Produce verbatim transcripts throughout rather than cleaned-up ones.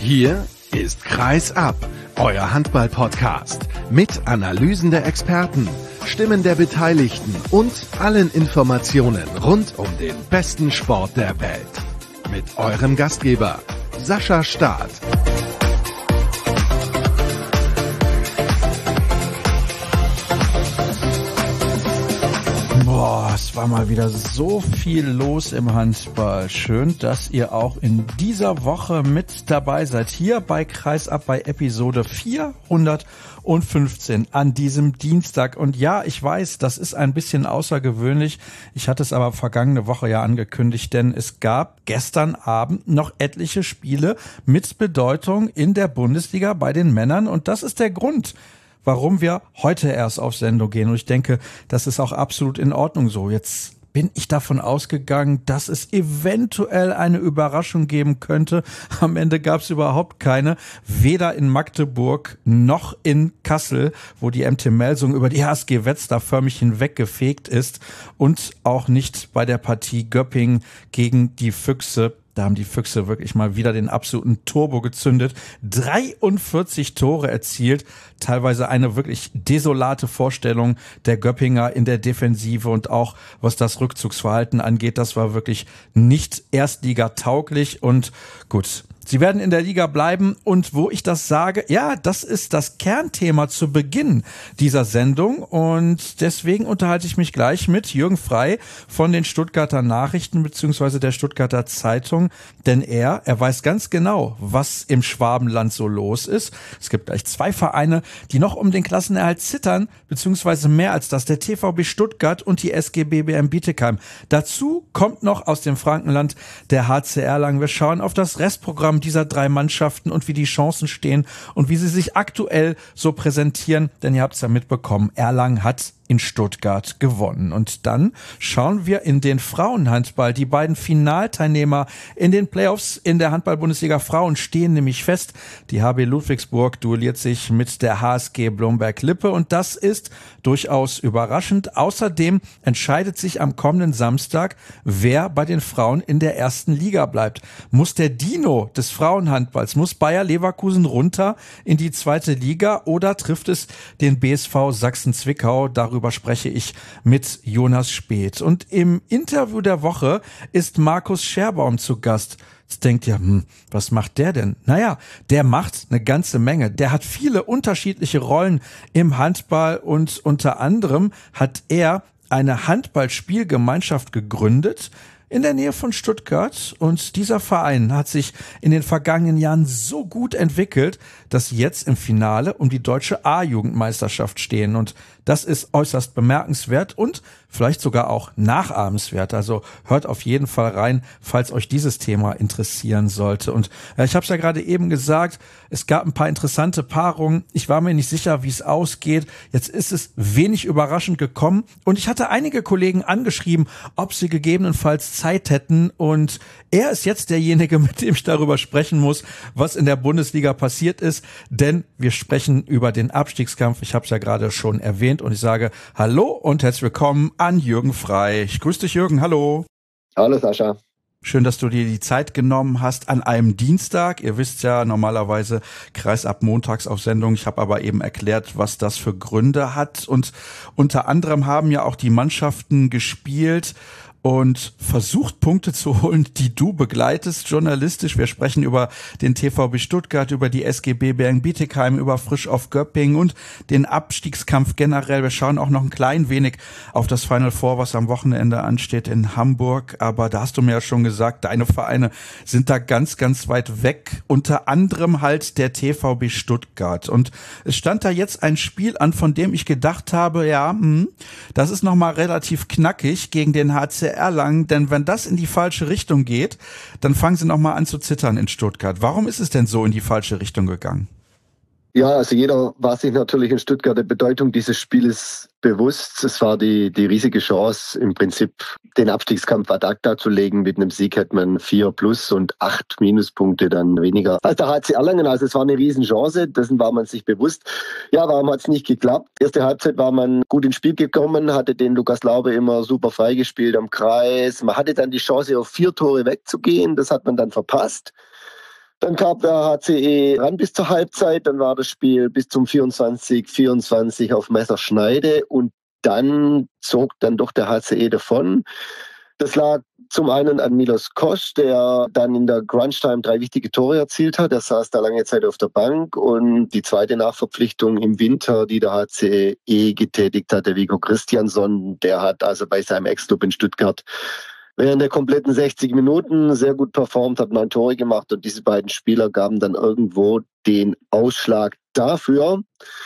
Hier ist Kreis ab, euer Handball-Podcast mit Analysen der Experten, Stimmen der Beteiligten und allen Informationen rund um den besten Sport der Welt. Mit eurem Gastgeber Sascha Staat. Boah, es war mal wieder so viel los im Handball. Schön, dass ihr auch in dieser Woche mit dabei seid. Hier bei Kreisab bei Episode vierhundertfünfzehn an diesem Dienstag. Und ja, ich weiß, das ist ein bisschen außergewöhnlich. Ich hatte es aber vergangene Woche ja angekündigt, denn es gab gestern Abend noch etliche Spiele mit Bedeutung in der Bundesliga bei den Männern. Und das ist der Grund, warum wir heute erst auf Sendung gehen. Und ich denke, das ist auch absolut in Ordnung so. Jetzt bin ich davon ausgegangen, dass es eventuell eine Überraschung geben könnte. Am Ende gab es überhaupt keine. Weder in Magdeburg noch in Kassel, wo die M T Melsung über die H S G Wetzlar förmlich hinweggefegt ist. Und auch nicht bei der Partie Göppingen gegen die Füchse. Da haben die Füchse wirklich mal wieder den absoluten Turbo gezündet. dreiundvierzig Tore erzielt. Teilweise eine wirklich desolate Vorstellung der Göppinger in der Defensive und auch was das Rückzugsverhalten angeht. Das war wirklich nicht erstligatauglich und gut. Sie werden in der Liga bleiben und wo ich das sage, ja, das ist das Kernthema zu Beginn dieser Sendung und deswegen unterhalte ich mich gleich mit Jürgen Frey von den Stuttgarter Nachrichten bzw. der Stuttgarter Zeitung, denn er, er weiß ganz genau, was im Schwabenland so los ist. Es gibt gleich zwei Vereine, die noch um den Klassenerhalt zittern, beziehungsweise mehr als das, der T V B Stuttgart und die S G B B M Bietigheim. Dazu kommt noch aus dem Frankenland der H C Erlangen. Wir schauen auf das Restprogramm dieser drei Mannschaften und wie die Chancen stehen und wie sie sich aktuell so präsentieren, denn ihr habt es ja mitbekommen, Erlangen hat in Stuttgart gewonnen. Und dann schauen wir in den Frauenhandball. Die beiden Finalteilnehmer in den Playoffs in der Handball-Bundesliga Frauen stehen nämlich fest. Die H B Ludwigsburg duelliert sich mit der H S G Blomberg-Lippe und das ist durchaus überraschend. Außerdem entscheidet sich am kommenden Samstag, wer bei den Frauen in der ersten Liga bleibt. Muss der Dino des Frauenhandballs, muss Bayer Leverkusen runter in die zweite Liga oder trifft es den B S V Sachsen-Zwickau? Darüber Darüber spreche ich mit Jonas Späth. Und im Interview der Woche ist Markus Scherbaum zu Gast. Jetzt denkt ihr, hm, was macht der denn? Naja, der macht eine ganze Menge. Der hat viele unterschiedliche Rollen im Handball und unter anderem hat er eine Handballspielgemeinschaft gegründet in der Nähe von Stuttgart und dieser Verein hat sich in den vergangenen Jahren so gut entwickelt, dass sie jetzt im Finale um die deutsche A-Jugendmeisterschaft stehen und das ist äußerst bemerkenswert und vielleicht sogar auch nachahmenswert. Also hört auf jeden Fall rein, falls euch dieses Thema interessieren sollte. Und ja, ich habe es ja gerade eben gesagt, es gab ein paar interessante Paarungen. Ich war mir nicht sicher, wie es ausgeht. Jetzt ist es wenig überraschend gekommen und ich hatte einige Kollegen angeschrieben, ob sie gegebenenfalls Zeit hätten und er ist jetzt derjenige, mit dem ich darüber sprechen muss, was in der Bundesliga passiert ist, denn wir sprechen über den Abstiegskampf. Ich habe es ja gerade schon erwähnt und ich sage Hallo und herzlich willkommen an Jürgen Frey. Ich grüße dich, Jürgen. Hallo. Hallo, Sascha. Schön, dass du dir die Zeit genommen hast an einem Dienstag. Ihr wisst ja, normalerweise Kreisab montags auf Sendung. Ich habe aber eben erklärt, was das für Gründe hat. Und unter anderem haben ja auch die Mannschaften gespielt und versucht, Punkte zu holen, die du begleitest, journalistisch. Wir sprechen über den T V B Stuttgart, über die S G B Bergen-Bietigheim, über Frisch auf Göppingen und den Abstiegskampf generell. Wir schauen auch noch ein klein wenig auf das Final Four, was am Wochenende ansteht in Hamburg. Aber da hast du mir ja schon gesagt, deine Vereine sind da ganz, ganz weit weg. Unter anderem halt der T V B Stuttgart. Und es stand da jetzt ein Spiel an, von dem ich gedacht habe, ja, hm, das ist nochmal relativ knackig gegen den H C Erlangen, denn wenn das in die falsche Richtung geht, dann fangen sie nochmal an zu zittern in Stuttgart. Warum ist es denn so in die falsche Richtung gegangen? Ja, also jeder war sich natürlich in Stuttgart der Bedeutung dieses Spieles bewusst. Es war die, die riesige Chance, im Prinzip den Abstiegskampf ad acta zu legen. Mit einem Sieg hätte man vier plus und acht Minuspunkte dann weniger als der H C Erlangen. Also es war eine Riesenchance, dessen war man sich bewusst. Ja, warum hat es nicht geklappt? Erste Halbzeit war man gut ins Spiel gekommen, hatte den Lukas Laube immer super freigespielt am Kreis. Man hatte dann die Chance, auf vier Tore wegzugehen. Das hat man dann verpasst. Dann kam der H C E ran bis zur Halbzeit, dann war das Spiel bis zum vierundzwanzig vierundzwanzig auf Messerschneide und dann zog dann doch der H C E davon. Das lag zum einen an Milos Kosch, der dann in der Crunch-Time drei wichtige Tore erzielt hat. Er saß da lange Zeit auf der Bank. Und die zweite Nachverpflichtung im Winter, die der H C E getätigt hat, der Viggo Christiansson, der hat also bei seinem Ex-Club in Stuttgart während der kompletten sechzig Minuten sehr gut performt, hat neun Tore gemacht. Und diese beiden Spieler gaben dann irgendwo den Ausschlag dafür,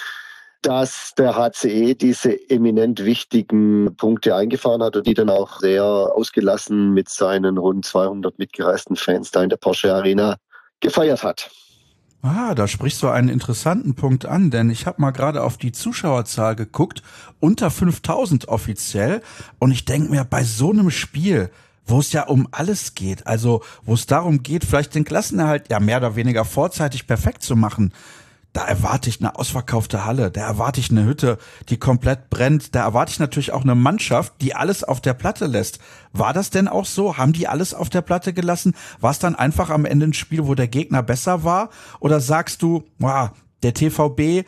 dass der H C E diese eminent wichtigen Punkte eingefahren hat und die dann auch sehr ausgelassen mit seinen rund zweihundert mitgereisten Fans da in der Porsche Arena gefeiert hat. Ah, da sprichst du einen interessanten Punkt an, denn ich habe mal gerade auf die Zuschauerzahl geguckt, unter fünftausend offiziell, und ich denke mir, bei so einem Spiel, wo es ja um alles geht, also wo es darum geht, vielleicht den Klassenerhalt ja mehr oder weniger vorzeitig perfekt zu machen, da erwarte ich eine ausverkaufte Halle, da erwarte ich eine Hütte, die komplett brennt, da erwarte ich natürlich auch eine Mannschaft, die alles auf der Platte lässt. War das denn auch so? Haben die alles auf der Platte gelassen? War es dann einfach am Ende ein Spiel, wo der Gegner besser war? Oder sagst du, wow, der T V B,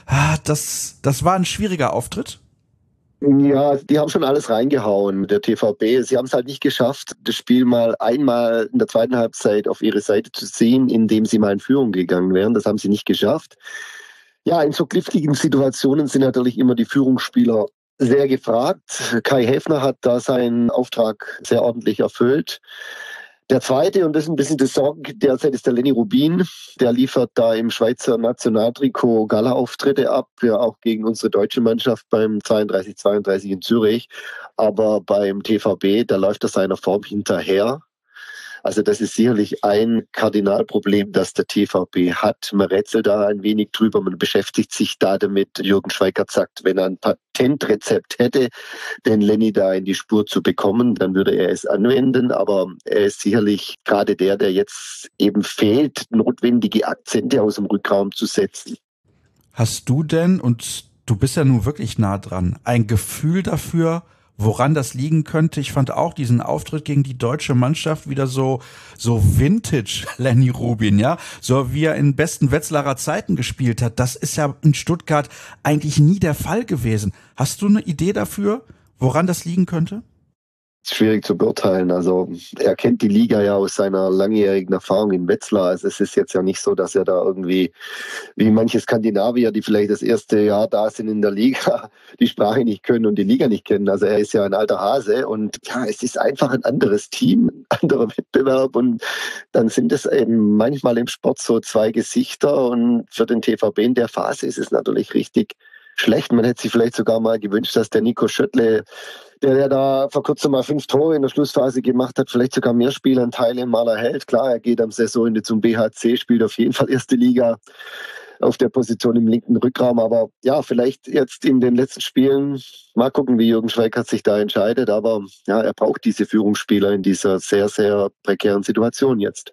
das, das war ein schwieriger Auftritt? Ja, die haben schon alles reingehauen, der T V B. Sie haben es halt nicht geschafft, das Spiel mal einmal in der zweiten Halbzeit auf ihre Seite zu ziehen, indem sie mal in Führung gegangen wären. Das haben sie nicht geschafft. Ja, in so kniffligen Situationen sind natürlich immer die Führungsspieler sehr gefragt. Kai Häfner hat da seinen Auftrag sehr ordentlich erfüllt. Der zweite, und das ist ein bisschen das Sorgen derzeit, ist der Lenny Rubin. Der liefert da im Schweizer Nationaltrikot Gala-Auftritte ab, ja auch gegen unsere deutsche Mannschaft beim zweiunddreißig zweiunddreißig in Zürich. Aber beim T V B, da läuft er seiner Form hinterher. Also das ist sicherlich ein Kardinalproblem, das der T V B hat. Man rätselt da ein wenig drüber, man beschäftigt sich da damit. Jürgen Schweikart sagt, wenn er ein Patentrezept hätte, den Lenny da in die Spur zu bekommen, dann würde er es anwenden. Aber er ist sicherlich gerade der, der jetzt eben fehlt, notwendige Akzente aus dem Rückraum zu setzen. Hast du denn, und du bist ja nun wirklich nah dran, ein Gefühl dafür, woran das liegen könnte? Ich fand auch diesen Auftritt gegen die deutsche Mannschaft wieder so so Vintage Lenny Rubin, ja, so wie er in besten Wetzlarer Zeiten gespielt hat. Das ist ja in Stuttgart eigentlich nie der Fall gewesen. Hast du eine Idee dafür, woran das liegen könnte? Schwierig zu beurteilen. Also er kennt die Liga ja aus seiner langjährigen Erfahrung in Wetzlar. Also es ist jetzt ja nicht so, dass er da irgendwie, wie manche Skandinavier, die vielleicht das erste Jahr da sind in der Liga, die Sprache nicht können und die Liga nicht kennen. Also er ist ja ein alter Hase und ja, es ist einfach ein anderes Team, ein anderer Wettbewerb und dann sind es eben manchmal im Sport so zwei Gesichter und für den T V B in der Phase ist es natürlich richtig schlecht. Man hätte sich vielleicht sogar mal gewünscht, dass der Nico Schöttle, der ja da vor kurzem mal fünf Tore in der Schlussphase gemacht hat, vielleicht sogar mehr Spielanteile mal erhält. Klar, er geht am Saisonende zum B H C, spielt auf jeden Fall erste Liga auf der Position im linken Rückraum. Aber ja, vielleicht jetzt in den letzten Spielen mal gucken, wie Jürgen Schweikart sich da entscheidet. Aber ja, er braucht diese Führungsspieler in dieser sehr, sehr prekären Situation jetzt.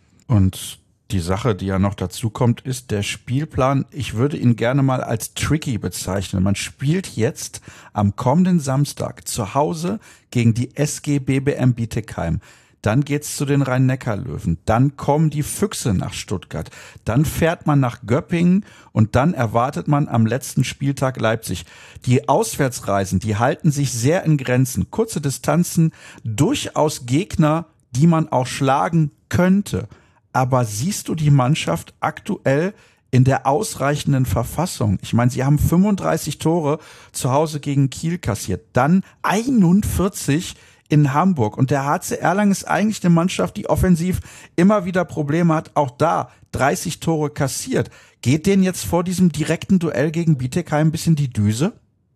Und die Sache, die ja noch dazu kommt, ist der Spielplan. Ich würde ihn gerne mal als tricky bezeichnen. Man spielt jetzt am kommenden Samstag zu Hause gegen die S G B B M Bietigheim. Dann geht's zu den Rhein-Neckar-Löwen. Dann kommen die Füchse nach Stuttgart. Dann fährt man nach Göppingen und dann erwartet man am letzten Spieltag Leipzig. Die Auswärtsreisen, die halten sich sehr in Grenzen. Kurze Distanzen, durchaus Gegner, die man auch schlagen könnte. Aber siehst du die Mannschaft aktuell in der ausreichenden Verfassung? Ich meine, sie haben fünfunddreißig Tore zu Hause gegen Kiel kassiert, dann einundvierzig in Hamburg. Und der H C Erlangen ist eigentlich eine Mannschaft, die offensiv immer wieder Probleme hat, auch da dreißig Tore kassiert. Geht denen jetzt vor diesem direkten Duell gegen Bietigheim ein bisschen die Düse?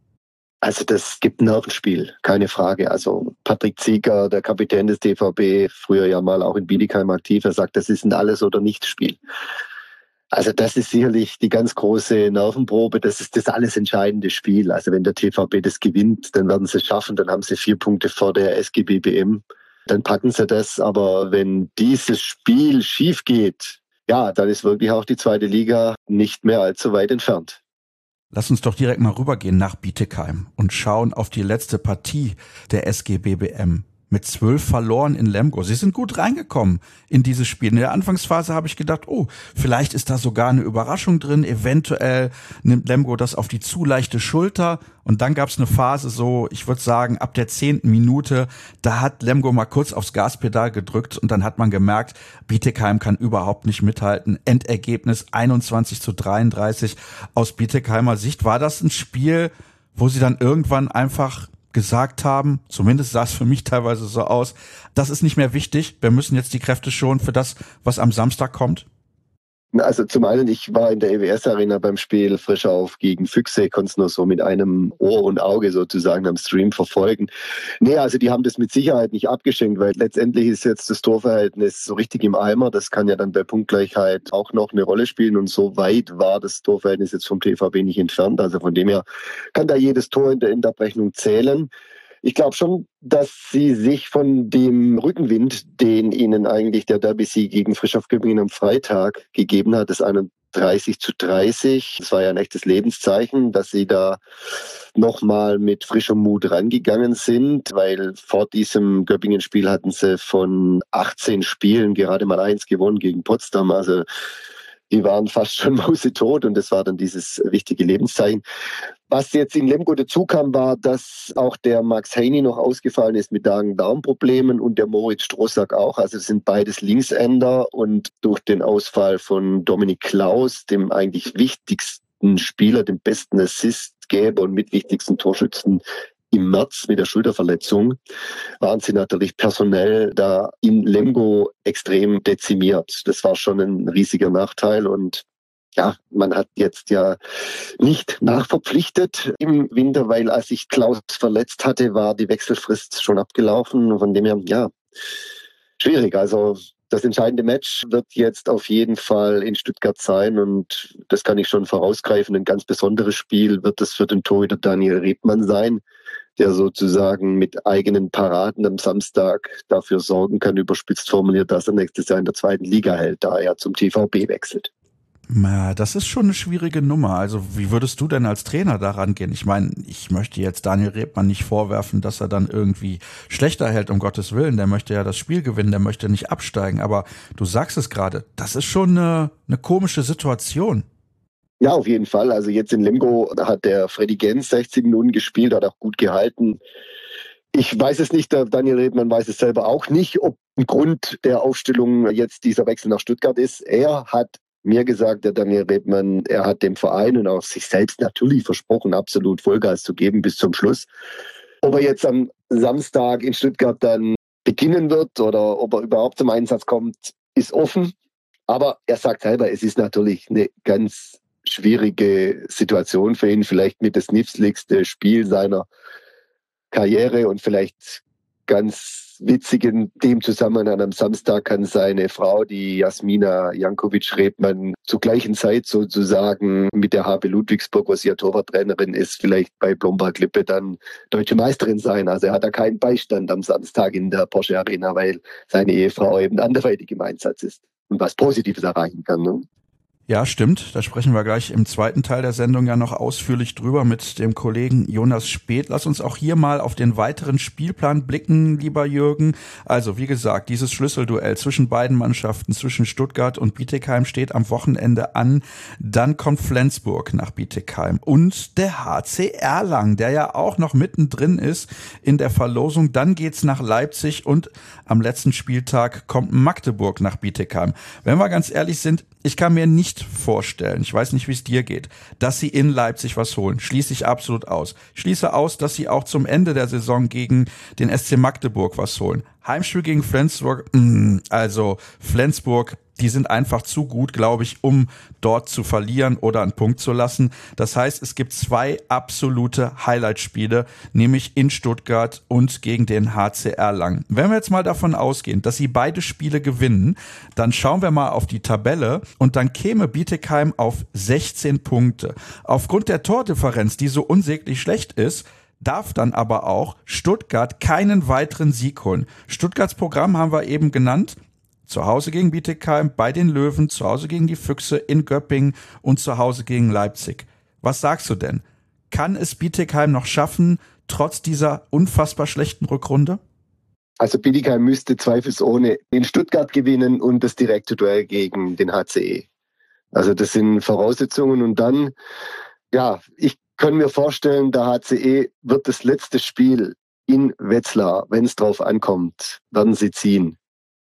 Also das gibt ein Nervenspiel, keine Frage. Also Patrick Zieger, der Kapitän des T V B, früher ja mal auch in Bietigheim aktiv, er sagt, das ist ein Alles- oder Nichts-Spiel. Also das ist sicherlich die ganz große Nervenprobe, das ist das alles entscheidende Spiel. Also wenn der T V B das gewinnt, dann werden sie es schaffen, dann haben sie vier Punkte vor der S G B B M, dann packen sie das. Aber wenn dieses Spiel schief geht, ja, dann ist wirklich auch die zweite Liga nicht mehr allzu weit entfernt. Lass uns doch direkt mal rübergehen nach Bietigheim und schauen auf die letzte Partie der S G B B M. mit zwölf verloren in Lemgo. Sie sind gut reingekommen in dieses Spiel. In der Anfangsphase habe ich gedacht, oh, vielleicht ist da sogar eine Überraschung drin. Eventuell nimmt Lemgo das auf die zu leichte Schulter. Und dann gab es eine Phase so, ich würde sagen, ab der zehnten Minute, da hat Lemgo mal kurz aufs Gaspedal gedrückt und dann hat man gemerkt, Bietigheim kann überhaupt nicht mithalten. Endergebnis einundzwanzig zu dreiunddreißig. Aus Bietigheimer Sicht war das ein Spiel, wo sie dann irgendwann einfach gesagt haben, zumindest sah es für mich teilweise so aus, das ist nicht mehr wichtig, wir müssen jetzt die Kräfte schonen für das, was am Samstag kommt? Also zum einen, ich war in der E W S-Arena beim Spiel Frischau gegen Füchse, konnte es nur so mit einem Ohr und Auge sozusagen am Stream verfolgen. Nee, also die haben das mit Sicherheit nicht abgeschenkt, weil letztendlich ist jetzt das Torverhältnis so richtig im Eimer. Das kann ja dann bei Punktgleichheit auch noch eine Rolle spielen und so weit war das Torverhältnis jetzt vom T V B nicht entfernt. Also von dem her kann da jedes Tor in der Endabrechnung zählen. Ich glaube schon, dass sie sich von dem Rückenwind, den ihnen eigentlich der Derby-Sieg gegen Frischhoff Göppingen am Freitag gegeben hat, das einunddreißig zu dreißig, das war ja ein echtes Lebenszeichen, dass sie da nochmal mit frischem Mut rangegangen sind, weil vor diesem Göppingen-Spiel hatten sie von achtzehn Spielen gerade mal eins gewonnen gegen Potsdam, also die waren fast schon mausetot und das war dann dieses wichtige Lebenszeichen. Was jetzt in Lemgo dazu kam, war, dass auch der Max Heini noch ausgefallen ist mit Magen-Darm-Problemen und der Moritz Strossack auch. Also das sind beides Linkshänder und durch den Ausfall von Dominik Klaus, dem eigentlich wichtigsten Spieler, dem besten Assistgeber und mitwichtigsten Torschützen im März mit der Schulterverletzung, waren sie natürlich personell da in Lemgo extrem dezimiert. Das war schon ein riesiger Nachteil und ja, man hat jetzt ja nicht nachverpflichtet im Winter, weil als sich Klaus verletzt hatte, war die Wechselfrist schon abgelaufen. Von dem her, ja, schwierig. Also das entscheidende Match wird jetzt auf jeden Fall in Stuttgart sein und das kann ich schon vorausgreifen. Ein ganz besonderes Spiel wird es für den Torhüter Daniel Rebmann sein, der sozusagen mit eigenen Paraden am Samstag dafür sorgen kann, überspitzt formuliert, dass er nächstes Jahr in der zweiten Liga hält, da er zum T V B wechselt. Ja, das ist schon eine schwierige Nummer. Also wie würdest du denn als Trainer daran gehen? Ich meine, ich möchte jetzt Daniel Rebmann nicht vorwerfen, dass er dann irgendwie schlechter hält, um Gottes Willen. Der möchte ja das Spiel gewinnen, der möchte nicht absteigen. Aber du sagst es gerade, das ist schon eine, eine komische Situation. Ja, auf jeden Fall. Also jetzt in Lemgo hat der Freddy Gens sechzig Minuten gespielt, hat auch gut gehalten. Ich weiß es nicht, der Daniel Rebmann weiß es selber auch nicht, ob ein Grund der Aufstellung jetzt dieser Wechsel nach Stuttgart ist. Er hat mir gesagt, der Daniel Rebmann, er hat dem Verein und auch sich selbst natürlich versprochen, absolut Vollgas zu geben bis zum Schluss. Ob er jetzt am Samstag in Stuttgart dann beginnen wird oder ob er überhaupt zum Einsatz kommt, ist offen. Aber er sagt selber, es ist natürlich eine ganz schwierige Situation für ihn, vielleicht mit das nützlichste Spiel seiner Karriere und vielleicht ganz witzig in dem Zusammenhang am Samstag kann seine Frau, die Jasmina Jankovic-Rebmann, zur gleichen Zeit sozusagen mit der H B Ludwigsburg, wo sie ja Torwarttrainerin ist, vielleicht bei Blomberg-Lippe dann deutsche Meisterin sein. Also er hat da keinen Beistand am Samstag in der Porsche Arena, weil seine Ehefrau eben anderweitig im Einsatz ist und was Positives erreichen kann. Ne? Ja, stimmt. Da sprechen wir gleich im zweiten Teil der Sendung ja noch ausführlich drüber mit dem Kollegen Jonas Späth. Lass uns auch hier mal auf den weiteren Spielplan blicken, lieber Jürgen. Also, wie gesagt, dieses Schlüsselduell zwischen beiden Mannschaften, zwischen Stuttgart und Bietigheim steht am Wochenende an. Dann kommt Flensburg nach Bietigheim und der H C Erlangen, der ja auch noch mittendrin ist in der Verlosung. Dann geht's nach Leipzig und am letzten Spieltag kommt Magdeburg nach Bietigheim. Wenn wir ganz ehrlich sind, ich kann mir nicht vorstellen, ich weiß nicht, wie es dir geht, dass sie in Leipzig was holen. Schließe ich absolut aus. Schließe aus, dass sie auch zum Ende der Saison gegen den S C Magdeburg was holen. Heimspiel gegen Flensburg, mh, also Flensburg, die sind einfach zu gut, glaube ich, um dort zu verlieren oder einen Punkt zu lassen. Das heißt, es gibt zwei absolute Highlight-Spiele, nämlich in Stuttgart und gegen den H C Erlangen. Wenn wir jetzt mal davon ausgehen, dass sie beide Spiele gewinnen, dann schauen wir mal auf die Tabelle und dann käme Bietigheim auf sechzehn Punkte. Aufgrund der Tordifferenz, die so unsäglich schlecht ist, darf dann aber auch Stuttgart keinen weiteren Sieg holen. Stuttgarts Programm haben wir eben genannt. Zu Hause gegen Bietigheim, bei den Löwen, zu Hause gegen die Füchse, in Göppingen und zu Hause gegen Leipzig. Was sagst du denn? Kann es Bietigheim noch schaffen, trotz dieser unfassbar schlechten Rückrunde? Also Bietigheim müsste zweifelsohne in Stuttgart gewinnen und das direkte Duell gegen den H C E. Also das sind Voraussetzungen und dann, ja, ich kann mir vorstellen, der H C E wird das letzte Spiel in Wetzlar, wenn es drauf ankommt, werden sie ziehen.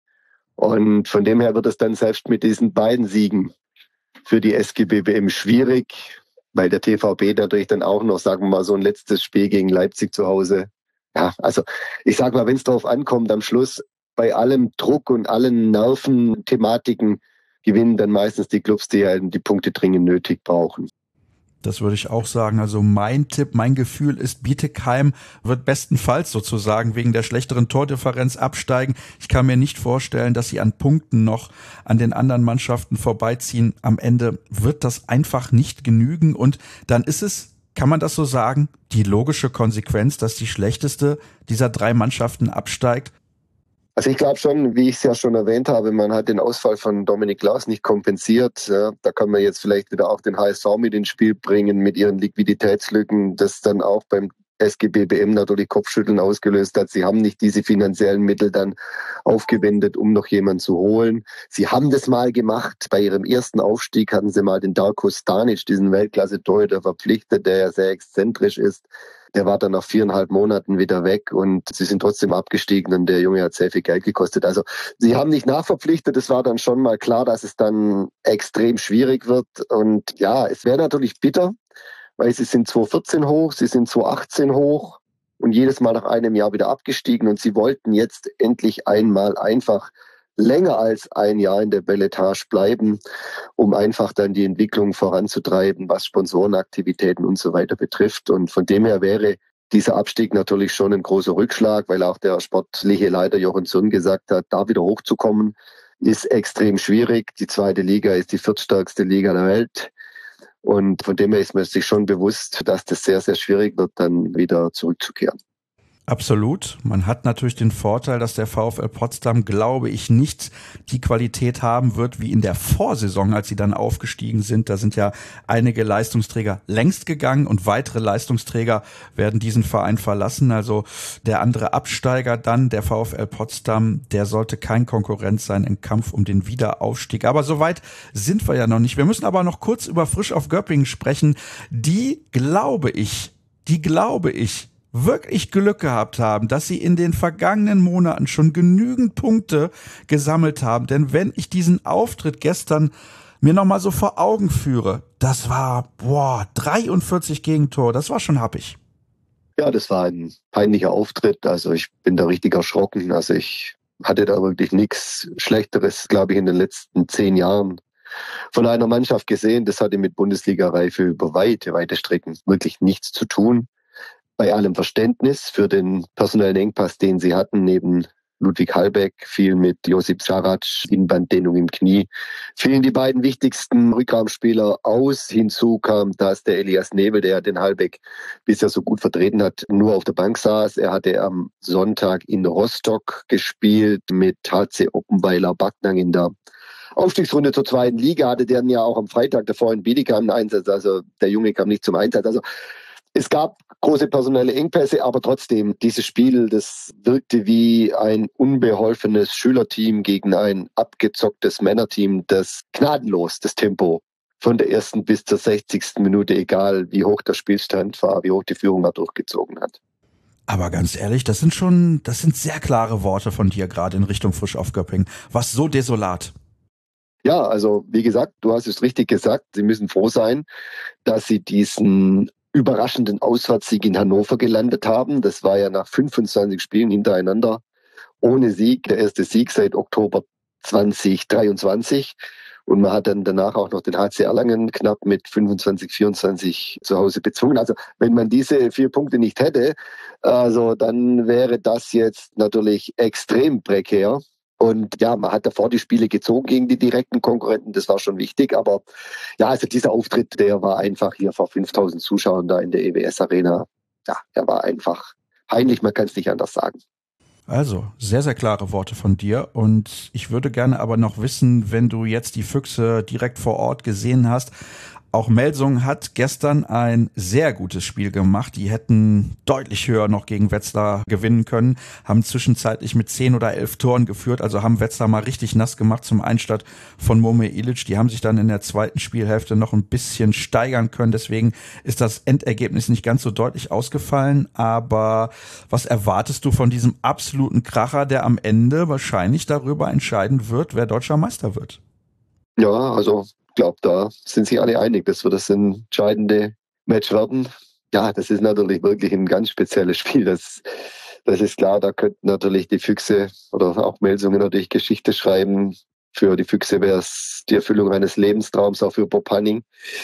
Und von dem her wird es dann selbst mit diesen beiden Siegen für die S G B B M schwierig, weil der T V B natürlich dann auch noch, sagen wir mal, so ein letztes Spiel gegen Leipzig zu Hause. Ja, also ich sage mal, wenn es drauf ankommt, am Schluss bei allem Druck und allen Nerventhematiken gewinnen dann meistens die Clubs, die halt die Punkte dringend nötig brauchen. Das würde ich auch sagen. Also mein Tipp, mein Gefühl ist, Bietigheim wird bestenfalls sozusagen wegen der schlechteren Tordifferenz absteigen. Ich kann mir nicht vorstellen, dass sie an Punkten noch an den anderen Mannschaften vorbeiziehen. Am Ende wird das einfach nicht genügen und dann ist es, kann man das so sagen, die logische Konsequenz, dass die schlechteste dieser drei Mannschaften absteigt. Also ich glaube schon, wie ich es ja schon erwähnt habe, man hat den Ausfall von Dominik Klaus nicht kompensiert. Ja, da kann man jetzt vielleicht wieder auch den H S V mit ins Spiel bringen mit ihren Liquiditätslücken, das dann auch beim S G B B M natürlich Kopfschütteln ausgelöst hat. Sie haben nicht diese finanziellen Mittel dann aufgewendet, um noch jemanden zu holen. Sie haben das mal gemacht. Bei ihrem ersten Aufstieg hatten sie mal den Darko Stanic, diesen Weltklasse-Torhüter, verpflichtet, der ja sehr exzentrisch ist. Der war dann nach viereinhalb Monaten wieder weg und sie sind trotzdem abgestiegen und der Junge hat sehr viel Geld gekostet. Also sie haben nicht nachverpflichtet. Es war dann schon mal klar, dass es dann extrem schwierig wird. Und ja, es wäre natürlich bitter, weil sie sind zweitausendvierzehn hoch, sie sind zweitausendachtzehn hoch und jedes Mal nach einem Jahr wieder abgestiegen. Und sie wollten jetzt endlich einmal einfach länger als ein Jahr in der Beletage bleiben, um einfach dann die Entwicklung voranzutreiben, was Sponsorenaktivitäten und so weiter betrifft. Und von dem her wäre dieser Abstieg natürlich schon ein großer Rückschlag, weil auch der sportliche Leiter Jochen Zürn gesagt hat, da wieder hochzukommen, ist extrem schwierig. Die zweite Liga ist die viertstärkste Liga der Welt. Und von dem her ist man sich schon bewusst, dass das sehr, sehr schwierig wird, dann wieder zurückzukehren. Absolut. Man hat natürlich den Vorteil, dass der VfL Potsdam, glaube ich, nicht die Qualität haben wird wie in der Vorsaison, als sie dann aufgestiegen sind. Da sind ja einige Leistungsträger längst gegangen und weitere Leistungsträger werden diesen Verein verlassen. Also der andere Absteiger dann, der VfL Potsdam, der sollte kein Konkurrent sein im Kampf um den Wiederaufstieg. Aber soweit sind wir ja noch nicht. Wir müssen aber noch kurz über Frisch auf Göppingen sprechen. Die, glaube ich, die glaube ich, wirklich Glück gehabt haben, dass sie in den vergangenen Monaten schon genügend Punkte gesammelt haben. Denn wenn ich diesen Auftritt gestern mir nochmal so vor Augen führe, das war, boah, dreiundvierzig Gegentore, das war schon happig. Ja, das war ein peinlicher Auftritt. Also ich bin da richtig erschrocken. Also ich hatte da wirklich nichts Schlechteres, glaube ich, in den letzten zehn Jahren von einer Mannschaft gesehen. Das hatte mit Bundesliga-Reife über weite, weite Strecken wirklich nichts zu tun. Bei allem Verständnis für den personellen Engpass, den sie hatten, neben Ludwig Halbeck, viel mit Josip Sarac, Innenbanddehnung im Knie, fielen die beiden wichtigsten Rückraumspieler aus. Hinzu kam, dass der Elias Nebel, der den Halbeck bisher so gut vertreten hat, nur auf der Bank saß. Er hatte am Sonntag in Rostock gespielt mit H C Oppenweiler Backnang in der Aufstiegsrunde zur zweiten Liga, hatte der ja auch am Freitag davor in Bietigheim einen Einsatz. Also der Junge kam nicht zum Einsatz. Also es gab große personelle Engpässe, aber trotzdem, dieses Spiel, das wirkte wie ein unbeholfenes Schülerteam gegen ein abgezocktes Männerteam, das gnadenlos das Tempo von der ersten bis zur sechzigsten Minute, egal wie hoch der Spielstand war, wie hoch die Führung war, durchgezogen hat. Aber ganz ehrlich, das sind schon, das sind sehr klare Worte von dir gerade in Richtung Frisch auf Göppingen. Was so desolat. Ja, also wie gesagt, du hast es richtig gesagt, sie müssen froh sein, dass sie diesen überraschenden Auswärtssieg in Hannover gelandet haben. Das war ja nach fünfundzwanzig Spielen hintereinander ohne Sieg der erste Sieg seit Oktober zwanzig dreiundzwanzig. Und man hat dann danach auch noch den H C Erlangen knapp mit fünfundzwanzig vierundzwanzig zu Hause bezwungen. Also wenn man diese vier Punkte nicht hätte, also dann wäre das jetzt natürlich extrem prekär. Und ja, man hat davor die Spiele gezogen gegen die direkten Konkurrenten, das war schon wichtig. Aber ja, also dieser Auftritt, der war einfach hier vor fünftausend Zuschauern da in der E W S-Arena. Ja, der war einfach peinlich, man kann es nicht anders sagen. Also, sehr, sehr klare Worte von dir. Und ich würde gerne aber noch wissen, wenn du jetzt die Füchse direkt vor Ort gesehen hast, Auch Melsung hat gestern ein sehr gutes Spiel gemacht. Die hätten deutlich höher noch gegen Wetzlar gewinnen können, haben zwischenzeitlich mit zehn oder elf Toren geführt, also haben Wetzlar mal richtig nass gemacht zum Einstand von Momir Ilic. Die haben sich dann in der zweiten Spielhälfte noch ein bisschen steigern können, deswegen ist das Endergebnis nicht ganz so deutlich ausgefallen. Aber was erwartest du von diesem absoluten Kracher, der am Ende wahrscheinlich darüber entscheiden wird, wer deutscher Meister wird? Ja, also ich glaube, da sind sich alle einig, dass wir das entscheidende Match werden. Ja, das ist natürlich wirklich ein ganz spezielles Spiel. Das, das ist klar, da könnten natürlich die Füchse oder auch Melsungen natürlich Geschichte schreiben. Für die Füchse wäre es die Erfüllung eines Lebenstraums, auch für Bob Hanning.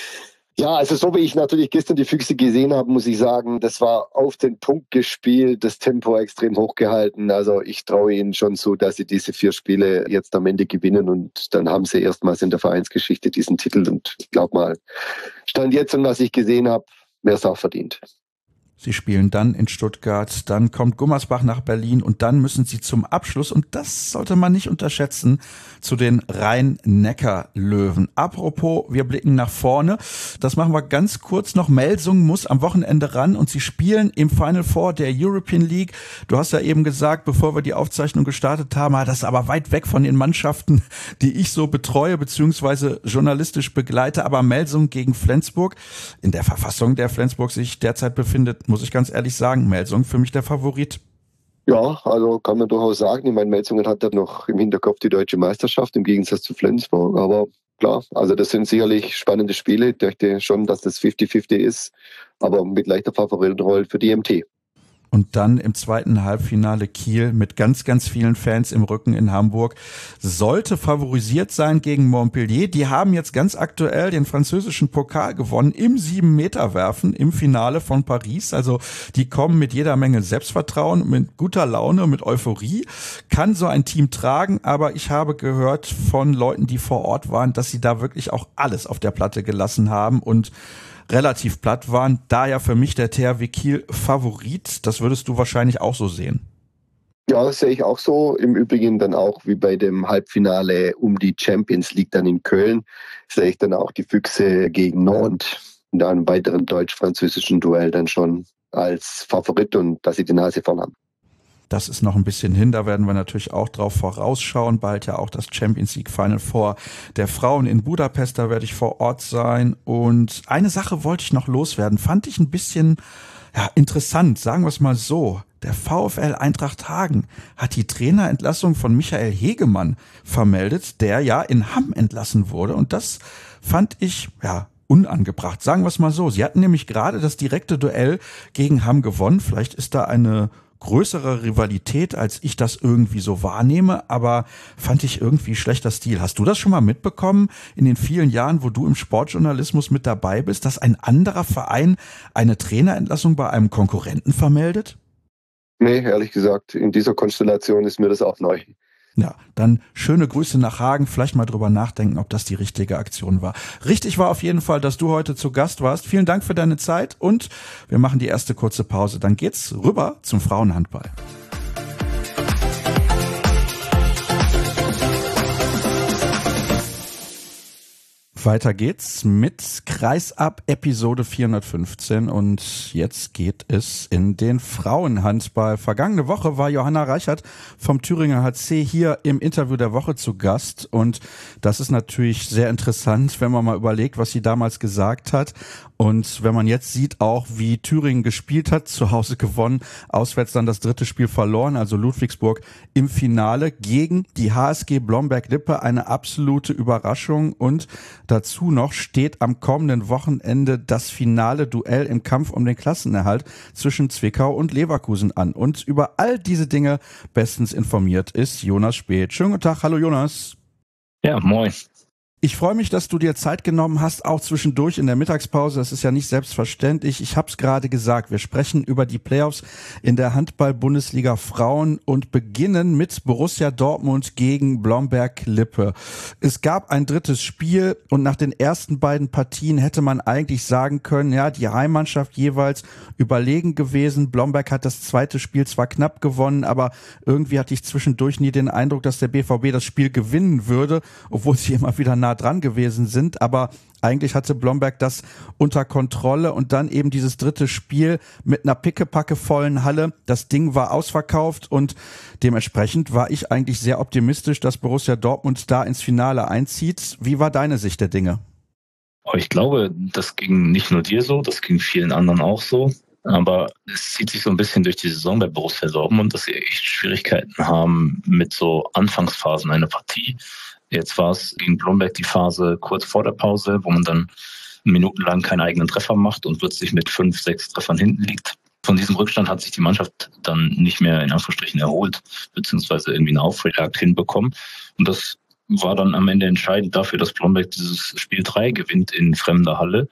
Ja, also so wie ich natürlich gestern die Füchse gesehen habe, muss ich sagen, das war auf den Punkt gespielt, das Tempo extrem hochgehalten. Also ich traue ihnen schon so, dass sie diese vier Spiele jetzt am Ende gewinnen und dann haben sie erstmals in der Vereinsgeschichte diesen Titel und ich glaube mal, Stand jetzt und was ich gesehen habe, wäre es auch verdient. Sie spielen dann in Stuttgart, dann kommt Gummersbach nach Berlin und dann müssen sie zum Abschluss, und das sollte man nicht unterschätzen, zu den Rhein-Neckar-Löwen. Apropos, wir blicken nach vorne. Das machen wir ganz kurz noch. Melsung muss am Wochenende ran und sie spielen im Final Four der European League. Du hast ja eben gesagt, bevor wir die Aufzeichnung gestartet haben, das ist aber weit weg von den Mannschaften, die ich so betreue bzw. journalistisch begleite. Aber Melsung gegen Flensburg, in der Verfassung, der Flensburg sich derzeit befindet, muss ich ganz ehrlich sagen, Melsung für mich der Favorit. Ja, also kann man durchaus sagen. Ich meine, Melsungen hat ja noch im Hinterkopf die deutsche Meisterschaft im Gegensatz zu Flensburg. Aber klar, also das sind sicherlich spannende Spiele. Ich dachte schon, dass das fünfzig fünfzig ist, aber mit leichter Favoritenrolle für die M T. Und dann im zweiten Halbfinale Kiel mit ganz, ganz vielen Fans im Rücken in Hamburg. Sollte favorisiert sein gegen Montpellier. Die haben jetzt ganz aktuell den französischen Pokal gewonnen im sieben-Meter-Werfen im Finale von Paris. Also die kommen mit jeder Menge Selbstvertrauen, mit guter Laune, mit Euphorie. Kann so ein Team tragen, aber ich habe gehört von Leuten, die vor Ort waren, dass sie da wirklich auch alles auf der Platte gelassen haben und relativ platt waren. Daher für mich der T H W Kiel Favorit. Das würdest du wahrscheinlich auch so sehen. Ja, das sehe ich auch so. Im Übrigen dann auch wie bei dem Halbfinale um die Champions League dann in Köln, sehe ich dann auch die Füchse gegen Nantes in einem weiteren deutsch-französischen Duell dann schon als Favorit und dass sie die Nase vorn haben. Das ist noch ein bisschen hin, da werden wir natürlich auch drauf vorausschauen. Bald ja auch das Champions League Final Four der Frauen in Budapest, da werde ich vor Ort sein. Und eine Sache wollte ich noch loswerden, fand ich ein bisschen ja, interessant, sagen wir es mal so. Der VfL Eintracht Hagen hat die Trainerentlassung von Michael Hegemann vermeldet, der ja in Hamm entlassen wurde. Und das fand ich, ja, unangebracht, sagen wir es mal so. Sie hatten nämlich gerade das direkte Duell gegen Hamm gewonnen. Vielleicht ist da eine größere Rivalität, als ich das irgendwie so wahrnehme, aber fand ich irgendwie schlechter Stil. Hast du das schon mal mitbekommen in den vielen Jahren, wo du im Sportjournalismus mit dabei bist, dass ein anderer Verein eine Trainerentlassung bei einem Konkurrenten vermeldet? Nee, ehrlich gesagt, in dieser Konstellation ist mir das auch neu. Ja, dann schöne Grüße nach Hagen. Vielleicht mal drüber nachdenken, ob das die richtige Aktion war. Richtig war auf jeden Fall, dass du heute zu Gast warst. Vielen Dank für deine Zeit und wir machen die erste kurze Pause. Dann geht's rüber zum Frauenhandball. Weiter geht's mit Kreisab Episode vierhundertfünfzehn und jetzt geht es in den Frauenhandball. Vergangene Woche war Johanna Reichert vom Thüringer H C hier im Interview der Woche zu Gast und das ist natürlich sehr interessant, wenn man mal überlegt, was sie damals gesagt hat und wenn man jetzt sieht auch, wie Thüringen gespielt hat, zu Hause gewonnen, auswärts dann das dritte Spiel verloren, also Ludwigsburg im Finale gegen die H S G Blomberg-Lippe, eine absolute Überraschung und dazu noch steht am kommenden Wochenende das finale Duell im Kampf um den Klassenerhalt zwischen Zwickau und Leverkusen an. Und über all diese Dinge bestens informiert ist Jonas Späth. Schönen guten Tag, hallo Jonas. Ja, moin. Ich freue mich, dass du dir Zeit genommen hast, auch zwischendurch in der Mittagspause. Das ist ja nicht selbstverständlich. Ich habe es gerade gesagt, wir sprechen über die Playoffs in der Handball-Bundesliga Frauen und beginnen mit Borussia Dortmund gegen Blomberg-Lippe. Es gab ein drittes Spiel und nach den ersten beiden Partien hätte man eigentlich sagen können, ja, die Heimmannschaft jeweils überlegen gewesen. Blomberg hat das zweite Spiel zwar knapp gewonnen, aber irgendwie hatte ich zwischendurch nie den Eindruck, dass der B V B das Spiel gewinnen würde, obwohl sie immer wieder nah nah dran gewesen sind, aber eigentlich hatte Blomberg das unter Kontrolle und dann eben dieses dritte Spiel mit einer pickepackevollen Halle. Das Ding war ausverkauft und dementsprechend war ich eigentlich sehr optimistisch, dass Borussia Dortmund da ins Finale einzieht. Wie war deine Sicht der Dinge? Ich glaube, das ging nicht nur dir so, das ging vielen anderen auch so. Aber es zieht sich so ein bisschen durch die Saison bei Borussia Dortmund, dass sie echt Schwierigkeiten haben mit so Anfangsphasen einer Partie. Jetzt war es gegen Blomberg die Phase kurz vor der Pause, wo man dann minutenlang keinen eigenen Treffer macht und plötzlich mit fünf, sechs Treffern hinten liegt. Von diesem Rückstand hat sich die Mannschaft dann nicht mehr in Anführungsstrichen erholt, beziehungsweise irgendwie einen Aufschlag hinbekommen. Und das war dann am Ende entscheidend dafür, dass Blomberg dieses Spiel drei gewinnt in fremder Halle.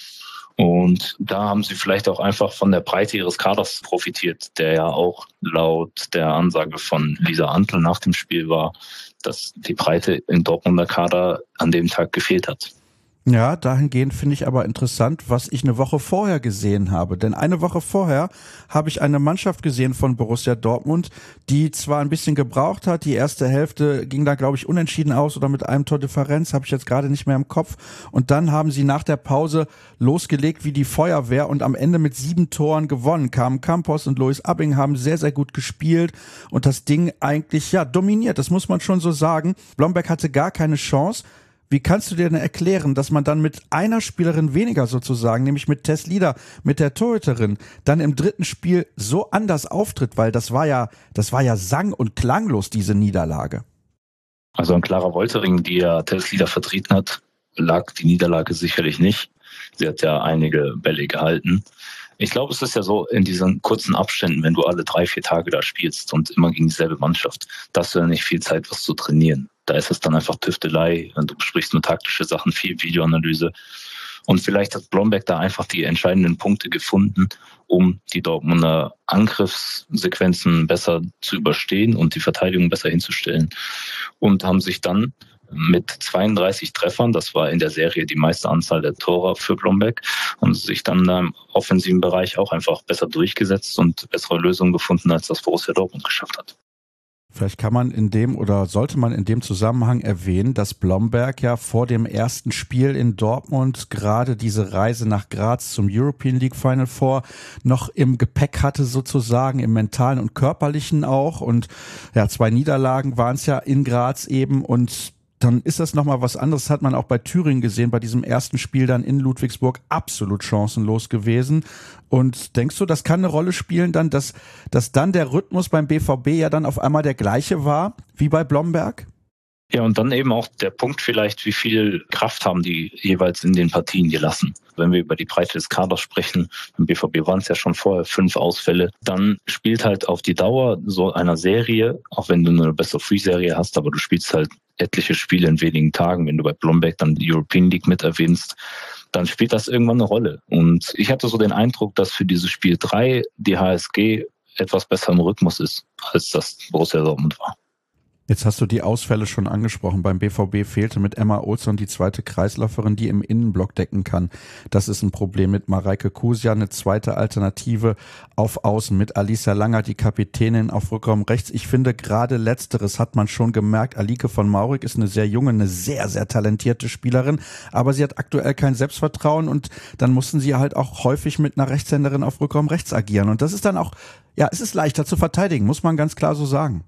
Und da haben sie vielleicht auch einfach von der Breite ihres Kaders profitiert, der ja auch laut der Ansage von Lisa Antl nach dem Spiel war, dass die Breite im Dortmunder Kader an dem Tag gefehlt hat. Ja, dahingehend finde ich aber interessant, was ich eine Woche vorher gesehen habe. Denn eine Woche vorher habe ich eine Mannschaft gesehen von Borussia Dortmund, die zwar ein bisschen gebraucht hat. Die erste Hälfte ging da, glaube ich, unentschieden aus oder mit einem Tor Differenz, habe ich jetzt gerade nicht mehr im Kopf. Und dann haben sie nach der Pause losgelegt wie die Feuerwehr und am Ende mit sieben Toren gewonnen. Kamen Campos und Lois Abbing, haben sehr, sehr gut gespielt und das Ding eigentlich, ja, dominiert. Das muss man schon so sagen. Blomberg hatte gar keine Chance. Wie kannst du dir denn erklären, dass man dann mit einer Spielerin weniger sozusagen, nämlich mit Tess Lieder, mit der Torhüterin, dann im dritten Spiel so anders auftritt? Weil das war ja, das war ja sang- und klanglos, diese Niederlage. Also an Clara Woltering, die ja Tess Lieder vertreten hat, lag die Niederlage sicherlich nicht. Sie hat ja einige Bälle gehalten. Ich glaube, es ist ja so, in diesen kurzen Abständen, wenn du alle drei, vier Tage da spielst und immer gegen dieselbe Mannschaft, da hast du ja nicht viel Zeit, was zu trainieren. Da ist es dann einfach Tüftelei und du besprichst nur taktische Sachen, viel Videoanalyse. Und vielleicht hat Blomberg da einfach die entscheidenden Punkte gefunden, um die Dortmunder Angriffssequenzen besser zu überstehen und die Verteidigung besser hinzustellen. Und haben sich dann mit zweiunddreißig Treffern, das war in der Serie die meiste Anzahl der Tore für Blomberg, haben sie sich dann im offensiven Bereich auch einfach besser durchgesetzt und bessere Lösungen gefunden, als das Borussia Dortmund geschafft hat. Vielleicht kann man in dem oder sollte man in dem Zusammenhang erwähnen, dass Blomberg ja vor dem ersten Spiel in Dortmund gerade diese Reise nach Graz zum European League Final Four noch im Gepäck hatte sozusagen, im mentalen und körperlichen auch. Und ja, zwei Niederlagen waren es ja in Graz eben und dann ist das nochmal was anderes, hat man auch bei Thüringen gesehen, bei diesem ersten Spiel dann in Ludwigsburg absolut chancenlos gewesen. Und denkst du, das kann eine Rolle spielen dann, dass, dass dann der Rhythmus beim B V B ja dann auf einmal der gleiche war wie bei Blomberg? Ja, und dann eben auch der Punkt vielleicht, wie viel Kraft haben die jeweils in den Partien gelassen. Wenn wir über die Breite des Kaders sprechen, im B V B waren es ja schon vorher fünf Ausfälle, dann spielt halt auf die Dauer so einer Serie, auch wenn du eine Best-of-Three-Serie hast, aber du spielst halt etliche Spiele in wenigen Tagen, wenn du bei Blomberg dann die European League mit erwähnst, dann spielt das irgendwann eine Rolle. Und ich hatte so den Eindruck, dass für dieses Spiel drei die H S G etwas besser im Rhythmus ist, als das Borussia Dortmund war. Jetzt hast du die Ausfälle schon angesprochen. Beim B V B fehlte mit Emma Olsson die zweite Kreisläuferin, die im Innenblock decken kann. Das ist ein Problem mit Mareike Kusia, eine zweite Alternative auf Außen mit Alicia Langer, die Kapitänin auf Rückraum rechts. Ich finde, gerade Letzteres hat man schon gemerkt. Alike von Maurik ist eine sehr junge, eine sehr, sehr talentierte Spielerin, aber sie hat aktuell kein Selbstvertrauen und dann mussten sie halt auch häufig mit einer Rechtshänderin auf Rückraum rechts agieren. Und das ist dann auch, ja, es ist leichter zu verteidigen, muss man ganz klar so sagen.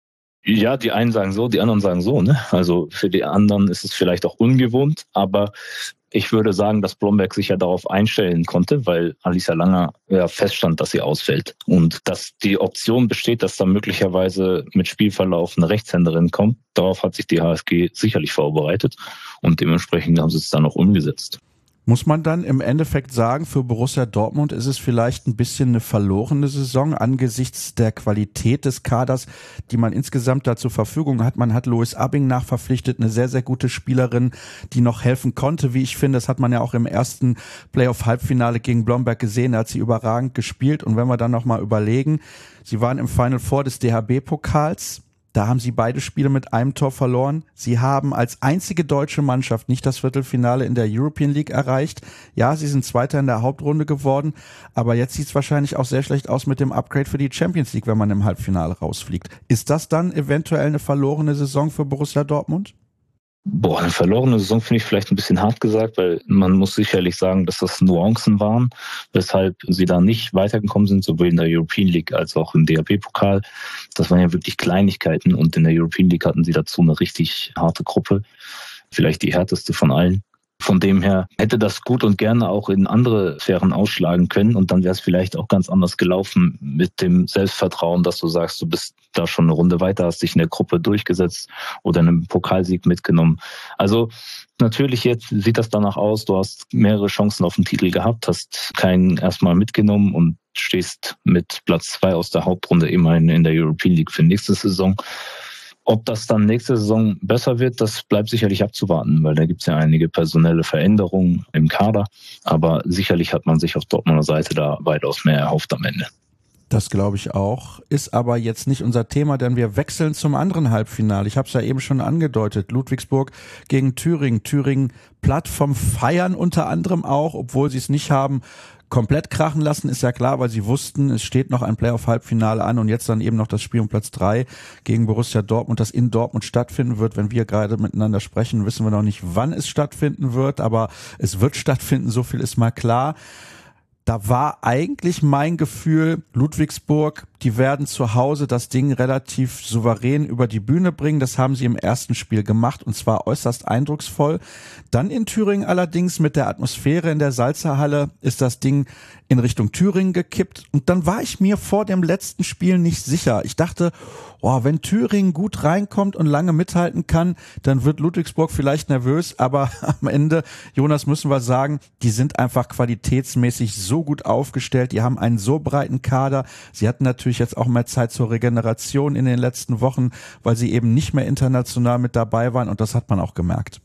Ja, die einen sagen so, die anderen sagen so, ne? Also für die anderen ist es vielleicht auch ungewohnt, aber ich würde sagen, dass Blomberg sich ja darauf einstellen konnte, weil Alicia Langer ja feststand, dass sie ausfällt. Und dass die Option besteht, dass da möglicherweise mit Spielverlauf eine Rechtshänderin kommt, darauf hat sich die H S G sicherlich vorbereitet und dementsprechend haben sie es dann auch umgesetzt. Muss man dann im Endeffekt sagen, für Borussia Dortmund ist es vielleicht ein bisschen eine verlorene Saison angesichts der Qualität des Kaders, die man insgesamt da zur Verfügung hat. Man hat Lois Abbing nachverpflichtet, eine sehr, sehr gute Spielerin, die noch helfen konnte, wie ich finde. Das hat man ja auch im ersten Playoff-Halbfinale gegen Blomberg gesehen. Da hat sie überragend gespielt. Und wenn wir dann nochmal überlegen, sie waren im Final Four des D H B-Pokals. Da haben sie beide Spiele mit einem Tor verloren. Sie haben als einzige deutsche Mannschaft nicht das Viertelfinale in der European League erreicht. Ja, sie sind Zweiter in der Hauptrunde geworden, aber jetzt sieht es wahrscheinlich auch sehr schlecht aus mit dem Upgrade für die Champions League, wenn man im Halbfinale rausfliegt. Ist das dann eventuell eine verlorene Saison für Borussia Dortmund? Boah, eine verlorene Saison finde ich vielleicht ein bisschen hart gesagt, weil man muss sicherlich sagen, dass das Nuancen waren, weshalb sie da nicht weitergekommen sind, sowohl in der European League als auch im D H B-Pokal. Das waren ja wirklich Kleinigkeiten und in der European League hatten sie dazu eine richtig harte Gruppe, vielleicht die härteste von allen. Von dem her hätte das gut und gerne auch in andere Sphären ausschlagen können und dann wäre es vielleicht auch ganz anders gelaufen mit dem Selbstvertrauen, dass du sagst, du bist da schon eine Runde weiter, hast dich in der Gruppe durchgesetzt oder einen Pokalsieg mitgenommen. Also natürlich jetzt sieht das danach aus, du hast mehrere Chancen auf den Titel gehabt, hast keinen erstmal mitgenommen und stehst mit Platz zwei aus der Hauptrunde immerhin in der European League für nächste Saison. Ob das dann nächste Saison besser wird, das bleibt sicherlich abzuwarten, weil da gibt es ja einige personelle Veränderungen im Kader. Aber sicherlich hat man sich auf Dortmunder Seite da weitaus mehr erhofft am Ende. Das glaube ich auch, ist aber jetzt nicht unser Thema, denn wir wechseln zum anderen Halbfinale. Ich habe es ja eben schon angedeutet, Ludwigsburg gegen Thüringen. Thüringen platt vom Feiern unter anderem auch, obwohl sie es nicht haben komplett krachen lassen, ist ja klar, weil sie wussten, es steht noch ein Playoff-Halbfinale an und jetzt dann eben noch das Spiel um Platz drei gegen Borussia Dortmund, das in Dortmund stattfinden wird. Wenn wir gerade miteinander sprechen, wissen wir noch nicht, wann es stattfinden wird, aber es wird stattfinden, so viel ist mal klar. Da war eigentlich mein Gefühl, Ludwigsburg, die werden zu Hause das Ding relativ souverän über die Bühne bringen. Das haben sie im ersten Spiel gemacht und zwar äußerst eindrucksvoll. Dann in Thüringen allerdings mit der Atmosphäre in der Salzerhalle ist das Ding in Richtung Thüringen gekippt. Und dann war ich mir vor dem letzten Spiel nicht sicher. Ich dachte, oh, wenn Thüringen gut reinkommt und lange mithalten kann, dann wird Ludwigsburg vielleicht nervös. Aber am Ende, Jonas, müssen wir sagen, die sind einfach qualitätsmäßig so gut aufgestellt. Die haben einen so breiten Kader. Sie hatten natürlich jetzt auch mehr Zeit zur Regeneration in den letzten Wochen, weil sie eben nicht mehr international mit dabei waren. Und das hat man auch gemerkt.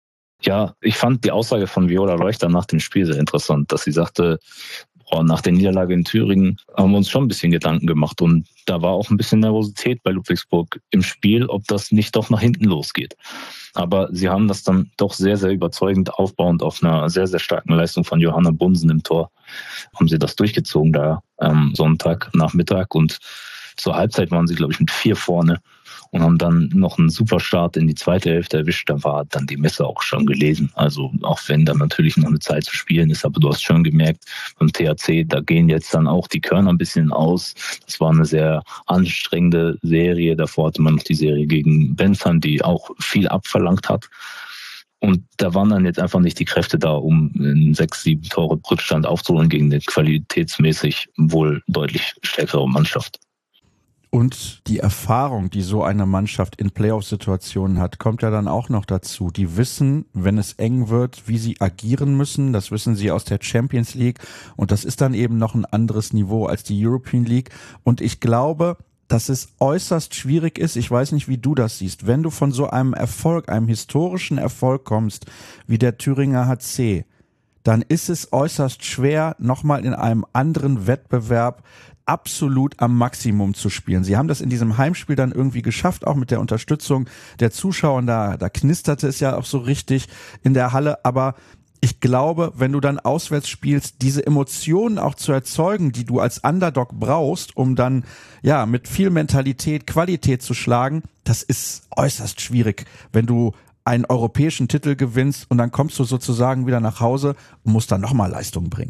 Ja, ich fand die Aussage von Viola Leuchter nach dem Spiel sehr interessant, dass sie sagte, oh, nach der Niederlage in Thüringen haben wir uns schon ein bisschen Gedanken gemacht und da war auch ein bisschen Nervosität bei Ludwigsburg im Spiel, ob das nicht doch nach hinten losgeht. Aber sie haben das dann doch sehr, sehr überzeugend aufbauend auf einer sehr, sehr starken Leistung von Johanna Bunsen im Tor. Haben sie das durchgezogen da am Sonntag Nachmittag und zur Halbzeit waren sie, glaube ich, mit vier vorne und haben dann noch einen super Start in die zweite Hälfte erwischt. Da war dann die Messe auch schon gelesen. Also auch wenn da natürlich noch eine Zeit zu spielen ist, aber du hast schon gemerkt, beim T H C, da gehen jetzt dann auch die Körner ein bisschen aus. Das war eine sehr anstrengende Serie. Davor hatte man noch die Serie gegen Bensheim, die auch viel abverlangt hat. Und da waren dann jetzt einfach nicht die Kräfte da, um einen sechs, sieben Tore Rückstand aufzuholen gegen eine qualitätsmäßig wohl deutlich stärkere Mannschaft. Und die Erfahrung, die so eine Mannschaft in Playoff-Situationen hat, kommt ja dann auch noch dazu. Die wissen, wenn es eng wird, wie sie agieren müssen. Das wissen sie aus der Champions League. Und das ist dann eben noch ein anderes Niveau als die European League. Und ich glaube, dass es äußerst schwierig ist, ich weiß nicht, wie du das siehst, wenn du von so einem Erfolg, einem historischen Erfolg kommst, wie der Thüringer H C, dann ist es äußerst schwer, nochmal in einem anderen Wettbewerb absolut am Maximum zu spielen. Sie haben das in diesem Heimspiel dann irgendwie geschafft, auch mit der Unterstützung der Zuschauer. Und da, da knisterte es ja auch so richtig in der Halle. Aber ich glaube, wenn du dann auswärts spielst, diese Emotionen auch zu erzeugen, die du als Underdog brauchst, um dann ja mit viel Mentalität, Qualität zu schlagen, das ist äußerst schwierig, wenn du einen europäischen Titel gewinnst und dann kommst du sozusagen wieder nach Hause und musst dann nochmal Leistung bringen.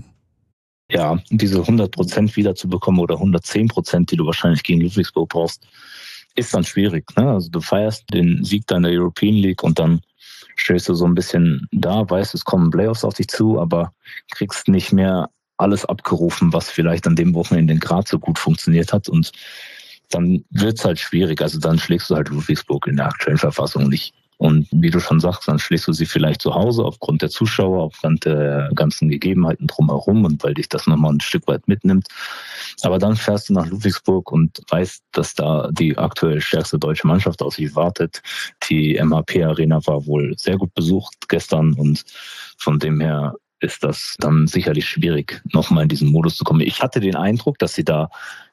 Ja, diese hundert Prozent wiederzubekommen oder hundertzehn Prozent, die du wahrscheinlich gegen Ludwigsburg brauchst, ist dann schwierig. Ne? Also du feierst den Sieg deiner European League und dann stehst du so ein bisschen da, weißt, es kommen Playoffs auf dich zu, aber kriegst nicht mehr alles abgerufen, was vielleicht an dem Wochenende in Graz so gut funktioniert hat und dann wird's halt schwierig. Also dann schlägst du halt Ludwigsburg in der aktuellen Verfassung nicht. Und wie du schon sagst, dann schlägst du sie vielleicht zu Hause aufgrund der Zuschauer, aufgrund der ganzen Gegebenheiten drumherum und weil dich das nochmal ein Stück weit mitnimmt. Aber dann fährst du nach Ludwigsburg und weißt, dass da die aktuell stärkste deutsche Mannschaft auf dich wartet. Die M H P Arena war wohl sehr gut besucht gestern und von dem her ist das dann sicherlich schwierig, nochmal in diesen Modus zu kommen. Ich hatte den Eindruck, dass sie da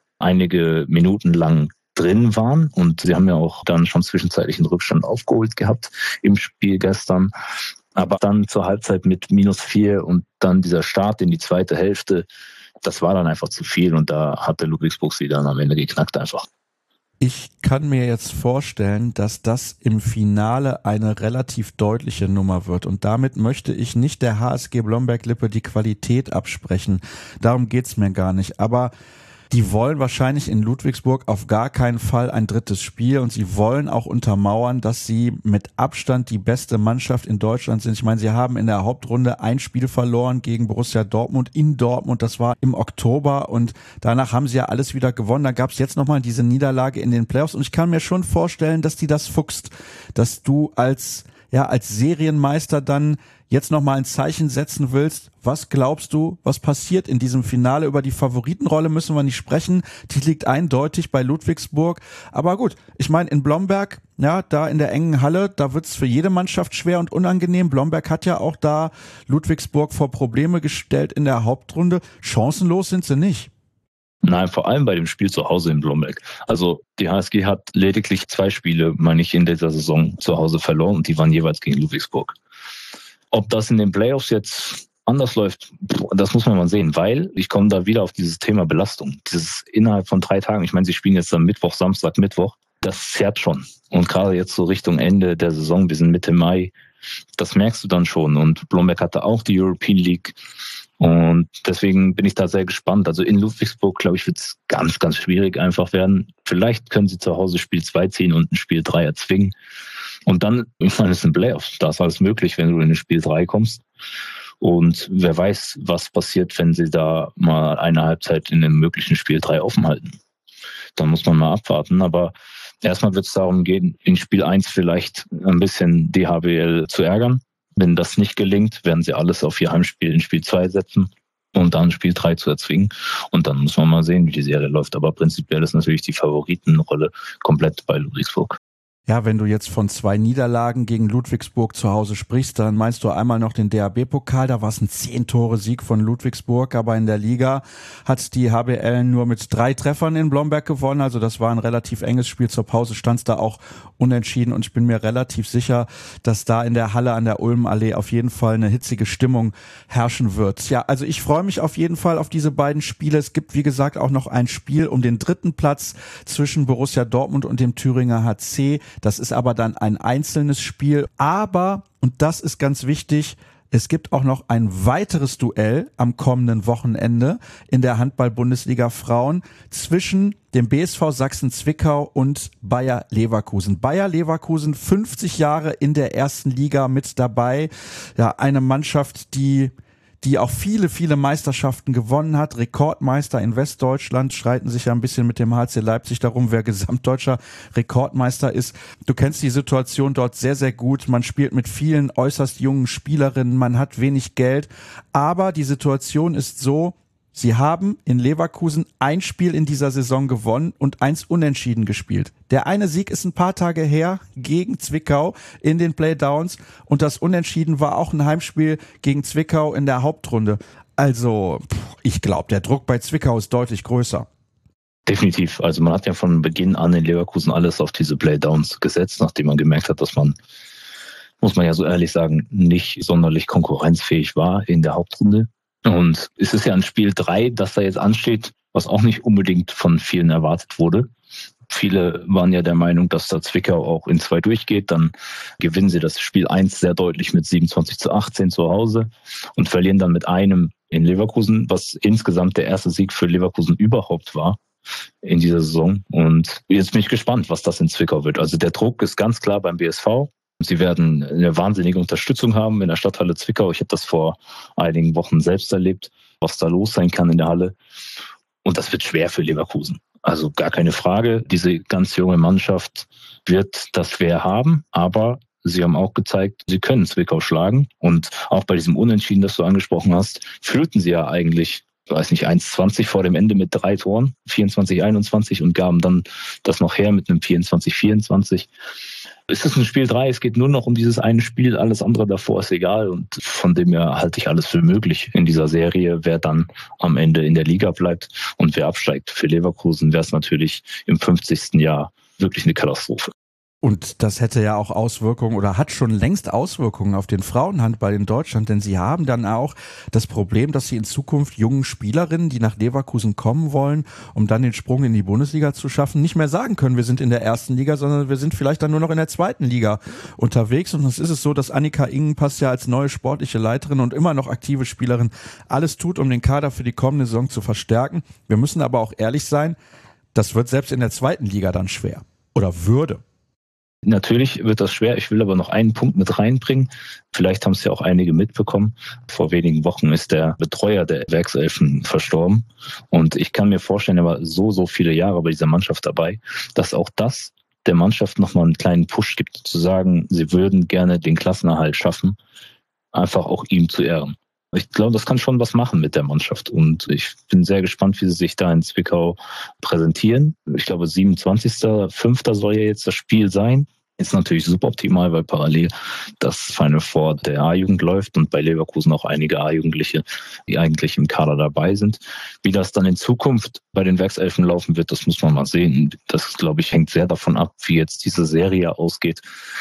einige Minuten lang drin waren und sie haben ja auch dann schon zwischenzeitlich einen Rückstand aufgeholt gehabt im Spiel gestern. Aber dann zur Halbzeit mit minus vier und dann dieser Start in die zweite Hälfte, das war dann einfach zu viel und da hatte Ludwigsburg sie dann am Ende geknackt einfach. Ich kann mir jetzt vorstellen, dass das im Finale eine relativ deutliche Nummer wird. Und damit möchte ich nicht der H S G Blomberg-Lippe die Qualität absprechen. Darum geht's mir gar nicht. Aber die wollen wahrscheinlich in Ludwigsburg auf gar keinen Fall ein drittes Spiel und sie wollen auch untermauern, dass sie mit Abstand die beste Mannschaft in Deutschland sind. Ich meine, sie haben in der Hauptrunde ein Spiel verloren gegen Borussia Dortmund in Dortmund. Das war im Oktober und danach haben sie ja alles wieder gewonnen. Da gab es jetzt nochmal diese Niederlage in den Playoffs und ich kann mir schon vorstellen, dass die das fuchst, dass du als ja als Serienmeister dann jetzt nochmal ein Zeichen setzen willst. Was glaubst du, was passiert in diesem Finale? Über die Favoritenrolle müssen wir nicht sprechen. Die liegt eindeutig bei Ludwigsburg. Aber gut, ich meine, in Blomberg, ja, da in der engen Halle, da wird's für jede Mannschaft schwer und unangenehm. Blomberg hat ja auch da Ludwigsburg vor Probleme gestellt in der Hauptrunde. Chancenlos sind sie nicht. Nein, vor allem bei dem Spiel zu Hause in Blomberg. Also die H S G hat lediglich zwei Spiele, meine ich, in dieser Saison zu Hause verloren und die waren jeweils gegen Ludwigsburg. Ob das in den Playoffs jetzt anders läuft, das muss man mal sehen, weil ich komme da wieder auf dieses Thema Belastung. Dieses innerhalb von drei Tagen, ich meine, sie spielen jetzt am Mittwoch, Samstag, Mittwoch, das zerrt schon. Und gerade jetzt so Richtung Ende der Saison, wir sind Mitte Mai, das merkst du dann schon. Und Blomberg hatte auch die European League und deswegen bin ich da sehr gespannt. Also in Ludwigsburg, glaube ich, wird es ganz, ganz schwierig einfach werden. Vielleicht können sie zu Hause Spiel zwei ziehen und ein Spiel drei erzwingen. Und dann, ich meine, es sind Playoffs. Da ist alles möglich, wenn du in das Spiel drei kommst. Und wer weiß, was passiert, wenn sie da mal eine Halbzeit in dem möglichen Spiel drei offen halten. Dann muss man mal abwarten. Aber erstmal wird es darum gehen, in Spiel eins vielleicht ein bisschen D H B L zu ärgern. Wenn das nicht gelingt, werden sie alles auf ihr Heimspiel in Spiel zwei setzen und dann Spiel drei zu erzwingen. Und dann muss man mal sehen, wie die Serie läuft. Aber prinzipiell ist natürlich die Favoritenrolle komplett bei Ludwigsburg. Ja, wenn du jetzt von zwei Niederlagen gegen Ludwigsburg zu Hause sprichst, dann meinst du einmal noch den D H B-Pokal, da war es ein zehn-Tore-Sieg von Ludwigsburg, aber in der Liga hat die H B L nur mit drei Treffern in Blomberg gewonnen, also das war ein relativ enges Spiel, zur Pause stand es da auch unentschieden und ich bin mir relativ sicher, dass da in der Halle an der Ulmenallee auf jeden Fall eine hitzige Stimmung herrschen wird. Ja, also ich freue mich auf jeden Fall auf diese beiden Spiele. Es gibt, wie gesagt, auch noch ein Spiel um den dritten Platz zwischen Borussia Dortmund und dem Thüringer H C. Das ist aber dann ein einzelnes Spiel. Aber, und das ist ganz wichtig, es gibt auch noch ein weiteres Duell am kommenden Wochenende in der Handball-Bundesliga Frauen zwischen dem B S V Sachsen-Zwickau und Bayer Leverkusen. Bayer Leverkusen, fünfzig Jahre in der ersten Liga mit dabei. Ja, eine Mannschaft, die die auch viele, viele Meisterschaften gewonnen hat. Rekordmeister in Westdeutschland, streiten sich ja ein bisschen mit dem H C Leipzig darum, wer gesamtdeutscher Rekordmeister ist. Du kennst die Situation dort sehr, sehr gut. Man spielt mit vielen äußerst jungen Spielerinnen, man hat wenig Geld. Aber die Situation ist so, sie haben in Leverkusen ein Spiel in dieser Saison gewonnen und eins unentschieden gespielt. Der eine Sieg ist ein paar Tage her gegen Zwickau in den Playdowns und das Unentschieden war auch ein Heimspiel gegen Zwickau in der Hauptrunde. Also ich glaube, der Druck bei Zwickau ist deutlich größer. Definitiv. Also man hat ja von Beginn an in Leverkusen alles auf diese Playdowns gesetzt, nachdem man gemerkt hat, dass man, muss man ja so ehrlich sagen, nicht sonderlich konkurrenzfähig war in der Hauptrunde. Und es ist ja ein Spiel drei, das da jetzt ansteht, was auch nicht unbedingt von vielen erwartet wurde. Viele waren ja der Meinung, dass da Zwickau auch in zwei durchgeht. Dann gewinnen sie das Spiel eins sehr deutlich mit siebenundzwanzig zu achtzehn zu Hause und verlieren dann mit einem in Leverkusen, was insgesamt der erste Sieg für Leverkusen überhaupt war in dieser Saison. Und jetzt bin ich gespannt, was das in Zwickau wird. Also der Druck ist ganz klar beim B S V. Sie werden eine wahnsinnige Unterstützung haben in der Stadthalle Zwickau. Ich habe das vor einigen Wochen selbst erlebt, was da los sein kann in der Halle. Und das wird schwer für Leverkusen. Also gar keine Frage. Diese ganz junge Mannschaft wird das schwer haben, aber sie haben auch gezeigt, sie können Zwickau schlagen. Und auch bei diesem Unentschieden, das du angesprochen hast, führten sie ja eigentlich, ich weiß nicht, eins zwanzig vor dem Ende mit drei Toren, vierundzwanzig einundzwanzig und gaben dann das noch her mit einem vierundzwanzig vierundzwanzig. Es ist ein Spiel drei, es geht nur noch um dieses eine Spiel, alles andere davor ist egal und von dem her halte ich alles für möglich in dieser Serie, wer dann am Ende in der Liga bleibt und wer absteigt. Für Leverkusen wäre es natürlich im fünfzigsten Jahr wirklich eine Katastrophe. Und das hätte ja auch Auswirkungen oder hat schon längst Auswirkungen auf den Frauenhandball in Deutschland, denn sie haben dann auch das Problem, dass sie in Zukunft jungen Spielerinnen, die nach Leverkusen kommen wollen, um dann den Sprung in die Bundesliga zu schaffen, nicht mehr sagen können, wir sind in der ersten Liga, sondern wir sind vielleicht dann nur noch in der zweiten Liga unterwegs. Und es ist es so, dass Annika Ingenpass ja als neue sportliche Leiterin und immer noch aktive Spielerin alles tut, um den Kader für die kommende Saison zu verstärken. Wir müssen aber auch ehrlich sein, das wird selbst in der zweiten Liga dann schwer oder würde. Natürlich wird das schwer. Ich will aber noch einen Punkt mit reinbringen. Vielleicht haben es ja auch einige mitbekommen. Vor wenigen Wochen ist der Betreuer der Werkselfen verstorben. Und ich kann mir vorstellen, er war so, so viele Jahre bei dieser Mannschaft dabei, dass auch das der Mannschaft nochmal einen kleinen Push gibt, zu sagen, sie würden gerne den Klassenerhalt schaffen, einfach auch ihm zu ehren. Ich glaube, das kann schon was machen mit der Mannschaft und ich bin sehr gespannt, wie sie sich da in Zwickau präsentieren. Ich glaube, siebenundzwanzigster fünfter soll ja jetzt das Spiel sein. Ist natürlich suboptimal, weil parallel das Final Four der A-Jugend läuft und bei Leverkusen auch einige A-Jugendliche, die eigentlich im Kader dabei sind. Wie das dann in Zukunft bei den Werkselfen laufen wird, das muss man mal sehen. Das, glaube ich, hängt sehr davon ab, wie jetzt diese Serie ausgeht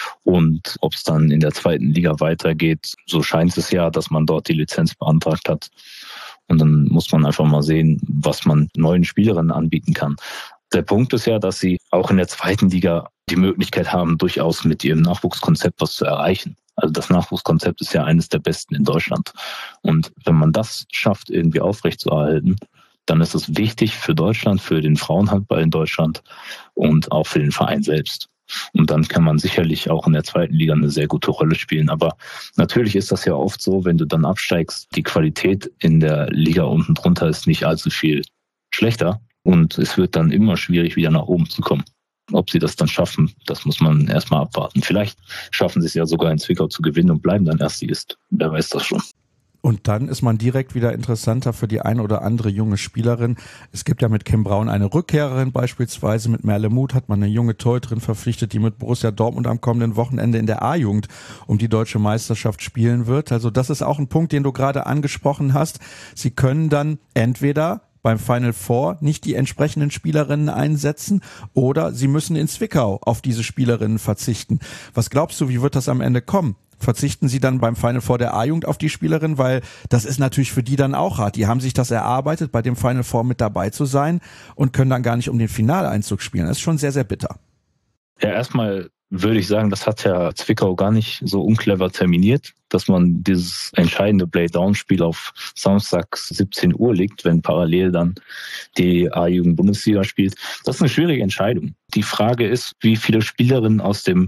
und ob es dann in der zweiten Liga weitergeht. So scheint es ja, dass man dort die Lizenz beantragt hat. Und dann muss man einfach mal sehen, was man neuen Spielerinnen anbieten kann. Der Punkt ist ja, dass sie auch in der zweiten Liga die Möglichkeit haben, durchaus mit ihrem Nachwuchskonzept was zu erreichen. Also das Nachwuchskonzept ist ja eines der besten in Deutschland. Und wenn man das schafft, irgendwie aufrechtzuerhalten, dann ist es wichtig für Deutschland, für den Frauenhandball in Deutschland und auch für den Verein selbst. Und dann kann man sicherlich auch in der zweiten Liga eine sehr gute Rolle spielen. Aber natürlich ist das ja oft so, wenn du dann absteigst, die Qualität in der Liga unten drunter ist nicht allzu viel schlechter. Und es wird dann immer schwierig, wieder nach oben zu kommen. Ob sie das dann schaffen, das muss man erstmal abwarten. Vielleicht schaffen sie es ja sogar in Zwickau zu gewinnen und bleiben dann Erstligist. Wer weiß das schon. Und dann ist man direkt wieder interessanter für die ein oder andere junge Spielerin. Es gibt ja mit Kim Braun eine Rückkehrerin beispielsweise. Mit Merle Muth hat man eine junge Torhüterin verpflichtet, die mit Borussia Dortmund am kommenden Wochenende in der A-Jugend um die deutsche Meisterschaft spielen wird. Also das ist auch ein Punkt, den du gerade angesprochen hast. Sie können dann entweder beim Final Four nicht die entsprechenden Spielerinnen einsetzen oder sie müssen in Zwickau auf diese Spielerinnen verzichten. Was glaubst du, wie wird das am Ende kommen? Verzichten sie dann beim Final Four der A-Jugend auf die Spielerin, weil das ist natürlich für die dann auch hart. Die haben sich das erarbeitet, bei dem Final Four mit dabei zu sein und können dann gar nicht um den Finaleinzug spielen. Das ist schon sehr, sehr bitter. Ja, erstmal würde ich sagen, das hat ja Zwickau gar nicht so unclever terminiert, dass man dieses entscheidende Play-Down-Spiel auf Samstag siebzehn Uhr legt, wenn parallel dann die A-Jugend-Bundesliga spielt. Das ist eine schwierige Entscheidung. Die Frage ist, wie viele Spielerinnen aus dem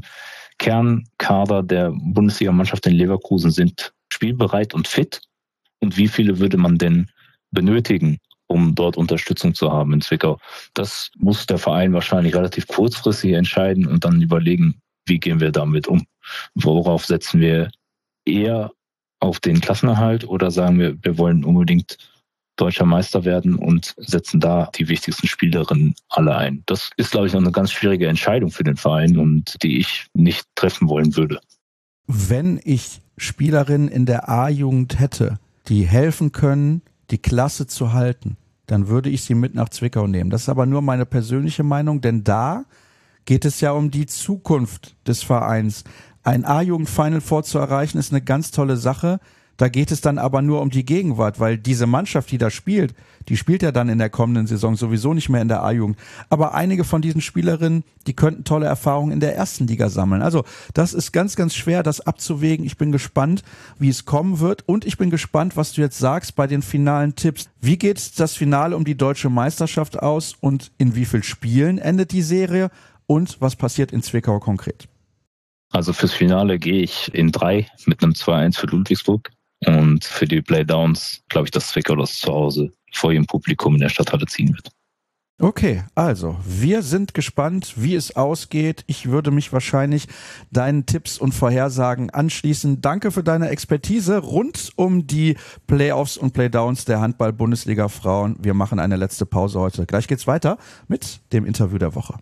Kernkader der Bundesliga-Mannschaft in Leverkusen sind spielbereit und fit und wie viele würde man denn benötigen, um dort Unterstützung zu haben in Zwickau. Das muss der Verein wahrscheinlich relativ kurzfristig entscheiden und dann überlegen, wie gehen wir damit um. Worauf setzen wir eher auf den Klassenerhalt oder sagen wir, wir wollen unbedingt deutscher Meister werden und setzen da die wichtigsten Spielerinnen alle ein. Das ist, glaube ich, noch eine ganz schwierige Entscheidung für den Verein und die ich nicht treffen wollen würde. Wenn ich Spielerinnen in der A-Jugend hätte, die helfen können, die Klasse zu halten, dann würde ich sie mit nach Zwickau nehmen. Das ist aber nur meine persönliche Meinung, denn da geht es ja um die Zukunft des Vereins. Ein A-Jugend-Final Four zu erreichen, ist eine ganz tolle Sache. Da geht es dann aber nur um die Gegenwart, weil diese Mannschaft, die da spielt, die spielt ja dann in der kommenden Saison sowieso nicht mehr in der A-Jugend. Aber einige von diesen Spielerinnen, die könnten tolle Erfahrungen in der ersten Liga sammeln. Also das ist ganz, ganz schwer, das abzuwägen. Ich bin gespannt, wie es kommen wird. Und ich bin gespannt, was du jetzt sagst bei den finalen Tipps. Wie geht das Finale um die deutsche Meisterschaft aus und in wie vielen Spielen endet die Serie? Und was passiert in Zwickau konkret? Also fürs Finale gehe ich in drei mit einem zwei eins für Ludwigsburg. Und für die Playdowns glaube ich, dass Zwickau das zu Hause vor ihrem Publikum in der Stadthalle ziehen wird. Okay, also wir sind gespannt, wie es ausgeht. Ich würde mich wahrscheinlich deinen Tipps und Vorhersagen anschließen. Danke für deine Expertise rund um die Playoffs und Playdowns der Handball-Bundesliga Frauen. Wir machen eine letzte Pause heute. Gleich geht's weiter mit dem Interview der Woche.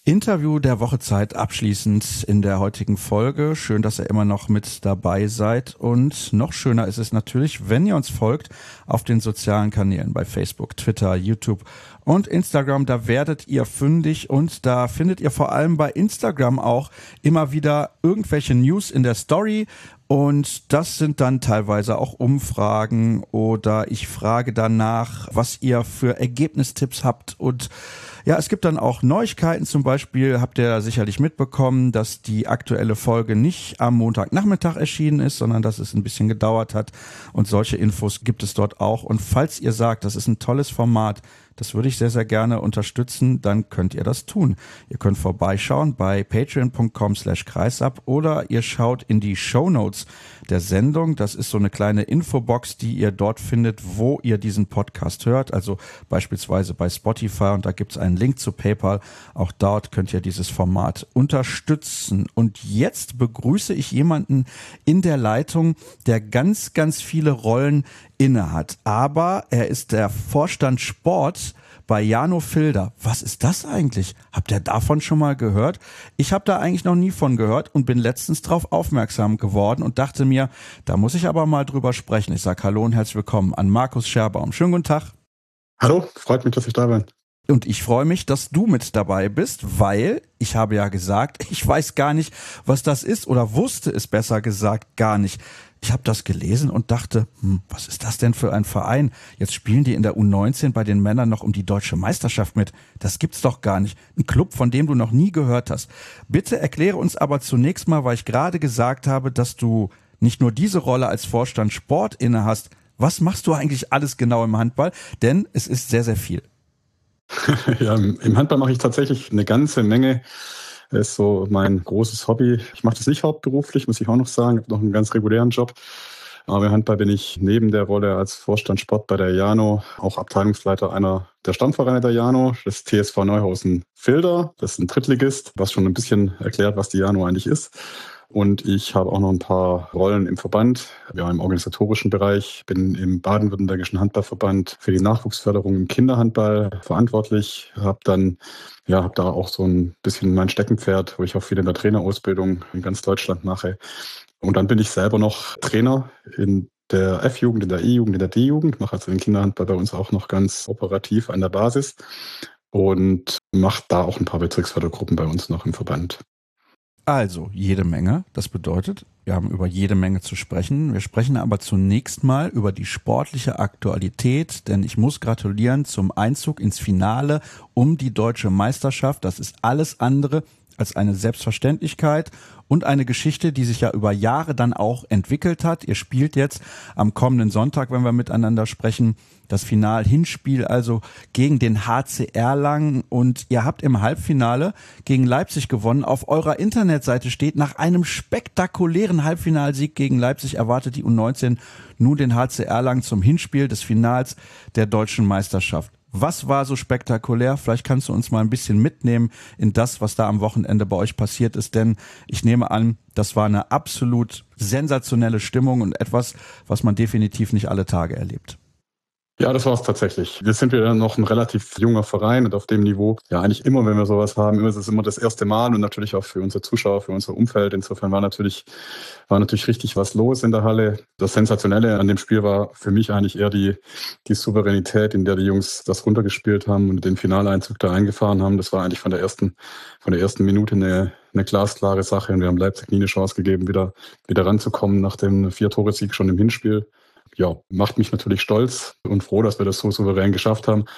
Interview der Wochezeit abschließend in der heutigen Folge. Schön, dass ihr immer noch mit dabei seid. Und noch schöner ist es natürlich, wenn ihr uns folgt auf den sozialen Kanälen bei Facebook, Twitter, YouTube und Instagram. Da werdet ihr fündig und da findet ihr vor allem bei Instagram auch immer wieder irgendwelche News in der Story. Und das sind dann teilweise auch Umfragen oder ich frage danach, was ihr für Ergebnistipps habt. Und ja, es gibt dann auch Neuigkeiten. Zum Beispiel habt ihr sicherlich mitbekommen, dass die aktuelle Folge nicht am Montagnachmittag erschienen ist, sondern dass es ein bisschen gedauert hat. Und solche Infos gibt es dort auch. Und falls ihr sagt, das ist ein tolles Format, das würde ich sehr, sehr gerne unterstützen, dann könnt ihr das tun. Ihr könnt vorbeischauen bei patreon.com slash kreisab oder ihr schaut in die Shownotes der Sendung. Das ist so eine kleine Infobox, die ihr dort findet, wo ihr diesen Podcast hört. Also beispielsweise bei Spotify und da gibt es einen Link zu PayPal. Auch dort könnt ihr dieses Format unterstützen. Und jetzt begrüße ich jemanden in der Leitung, der ganz, ganz viele Rollen inne hat. Aber er ist der Vorstand Sport bei Jano Filder. Was ist das eigentlich? Habt ihr davon schon mal gehört? Ich habe da eigentlich noch nie von gehört und bin letztens drauf aufmerksam geworden und dachte mir, da muss ich aber mal drüber sprechen. Ich sage Hallo und herzlich willkommen an Markus Scherbaum. Schönen guten Tag. Hallo, freut mich, dass ich da bin. Und ich freue mich, dass du mit dabei bist, weil ich habe ja gesagt, ich weiß gar nicht, was das ist oder wusste es besser gesagt gar nicht. Ich habe das gelesen und dachte, hm, was ist das denn für ein Verein? Jetzt spielen die in der U neunzehn bei den Männern noch um die deutsche Meisterschaft mit. Das gibt's doch gar nicht. Ein Club, von dem du noch nie gehört hast. Bitte erkläre uns aber zunächst mal, weil ich gerade gesagt habe, dass du nicht nur diese Rolle als Vorstand Sport inne hast. Was machst du eigentlich alles genau im Handball? Denn es ist sehr, sehr viel. Ja, im Handball mache ich tatsächlich eine ganze Menge. Das ist so mein großes Hobby. Ich mache das nicht hauptberuflich, muss ich auch noch sagen. Ich habe noch einen ganz regulären Job. Aber im Handball bin ich neben der Rolle als Vorstand Sport bei der Jano auch Abteilungsleiter einer der Stammvereine der Jano, das T S V Neuhausen-Filder. Das ist ein Drittligist, was schon ein bisschen erklärt, was die Jano eigentlich ist. Und ich habe auch noch ein paar Rollen im Verband, ja, im organisatorischen Bereich. Bin im Baden-Württembergischen Handballverband für die Nachwuchsförderung im Kinderhandball verantwortlich. Habe dann, ja, habe da auch so ein bisschen mein Steckenpferd, wo ich auch viel in der Trainerausbildung in ganz Deutschland mache. Und dann bin ich selber noch Trainer in der F-Jugend, in der E-Jugend, in der D-Jugend. Mache also den Kinderhandball bei uns auch noch ganz operativ an der Basis und mache da auch ein paar Bezirksfördergruppen bei uns noch im Verband. Also jede Menge. Das bedeutet, wir haben über jede Menge zu sprechen. Wir sprechen aber zunächst mal über die sportliche Aktualität, denn ich muss gratulieren zum Einzug ins Finale um die deutsche Meisterschaft. Das ist alles andere als eine Selbstverständlichkeit und eine Geschichte, die sich ja über Jahre dann auch entwickelt hat. Ihr spielt jetzt am kommenden Sonntag, wenn wir miteinander sprechen, das Final-Hinspiel also gegen den H C Erlangen und ihr habt im Halbfinale gegen Leipzig gewonnen. Auf eurer Internetseite steht, nach einem spektakulären Halbfinalsieg gegen Leipzig erwartet die U neunzehn nun den H C Erlangen zum Hinspiel des Finals der deutschen Meisterschaft. Was war so spektakulär? Vielleicht kannst du uns mal ein bisschen mitnehmen in das, was da am Wochenende bei euch passiert ist, denn ich nehme an, das war eine absolut sensationelle Stimmung und etwas, was man definitiv nicht alle Tage erlebt. Ja, das war es tatsächlich. Wir sind ja noch ein relativ junger Verein und auf dem Niveau, ja eigentlich immer, wenn wir sowas haben, immer ist es immer das erste Mal und natürlich auch für unsere Zuschauer, für unser Umfeld. Insofern war natürlich, war natürlich richtig was los in der Halle. Das Sensationelle an dem Spiel war für mich eigentlich eher die, die Souveränität, in der die Jungs das runtergespielt haben und den Finaleinzug da eingefahren haben. Das war eigentlich von der ersten, von der ersten Minute eine, eine glasklare Sache und wir haben Leipzig nie eine Chance gegeben, wieder, wieder ranzukommen nach dem Vier-Tore-Sieg schon im Hinspiel. Ja, macht mich natürlich stolz und froh, dass wir das so souverän geschafft haben.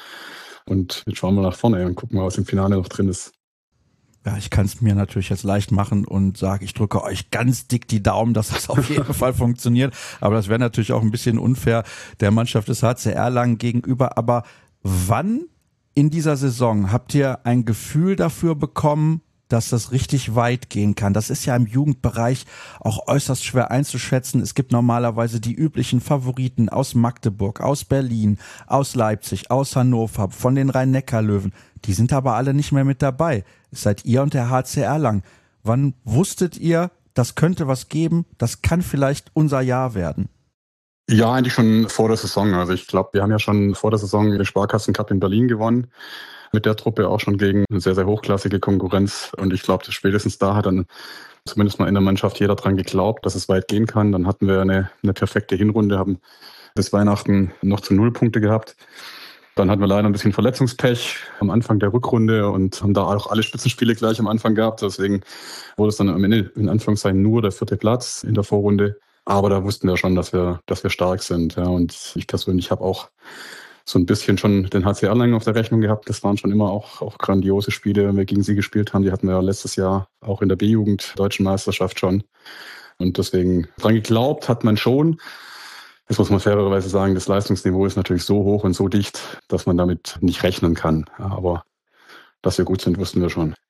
Und jetzt schauen wir nach vorne und gucken mal, was im Finale noch drin ist. Ja, ich kann es mir natürlich jetzt leicht machen und sage, ich drücke euch ganz dick die Daumen, dass das auf jeden Fall funktioniert. Aber das wäre natürlich auch ein bisschen unfair der Mannschaft des H C Erlangen gegenüber. Aber wann in dieser Saison habt ihr ein Gefühl dafür bekommen, dass das richtig weit gehen kann? Das ist ja im Jugendbereich auch äußerst schwer einzuschätzen. Es gibt normalerweise die üblichen Favoriten aus Magdeburg, aus Berlin, aus Leipzig, aus Hannover, von den Rhein-Neckar-Löwen. Die sind aber alle nicht mehr mit dabei. Es seid ihr und der H C Erlangen. Wann wusstet ihr, das könnte was geben, das kann vielleicht unser Jahr werden? Ja, eigentlich schon vor der Saison. Also ich glaube, wir haben ja schon vor der Saison den Sparkassen-Cup in Berlin gewonnen. mit der Truppe auch schon gegen eine sehr, sehr hochklassige Konkurrenz. Und ich glaube, spätestens da hat dann zumindest mal in der Mannschaft jeder dran geglaubt, dass es weit gehen kann. Dann hatten wir eine, eine perfekte Hinrunde, haben bis Weihnachten noch zu null Punkte gehabt. Dann hatten wir leider ein bisschen Verletzungspech am Anfang der Rückrunde und haben da auch alle Spitzenspiele gleich am Anfang gehabt. Deswegen wurde es dann am Ende in Anführungszeichen nur der vierte Platz in der Vorrunde. Aber da wussten wir schon, dass wir, dass wir stark sind. Ja, und ich persönlich habe auch so ein bisschen schon den H C Erlangen auf der Rechnung gehabt. Das waren schon immer auch, auch grandiose Spiele, wenn wir gegen sie gespielt haben. Die hatten wir ja letztes Jahr auch in der B-Jugend, Deutschen Meisterschaft schon. Und deswegen dran geglaubt hat man schon. Jetzt muss man fairerweise sagen, das Leistungsniveau ist natürlich so hoch und so dicht, dass man damit nicht rechnen kann. Aber dass wir gut sind, wussten wir schon.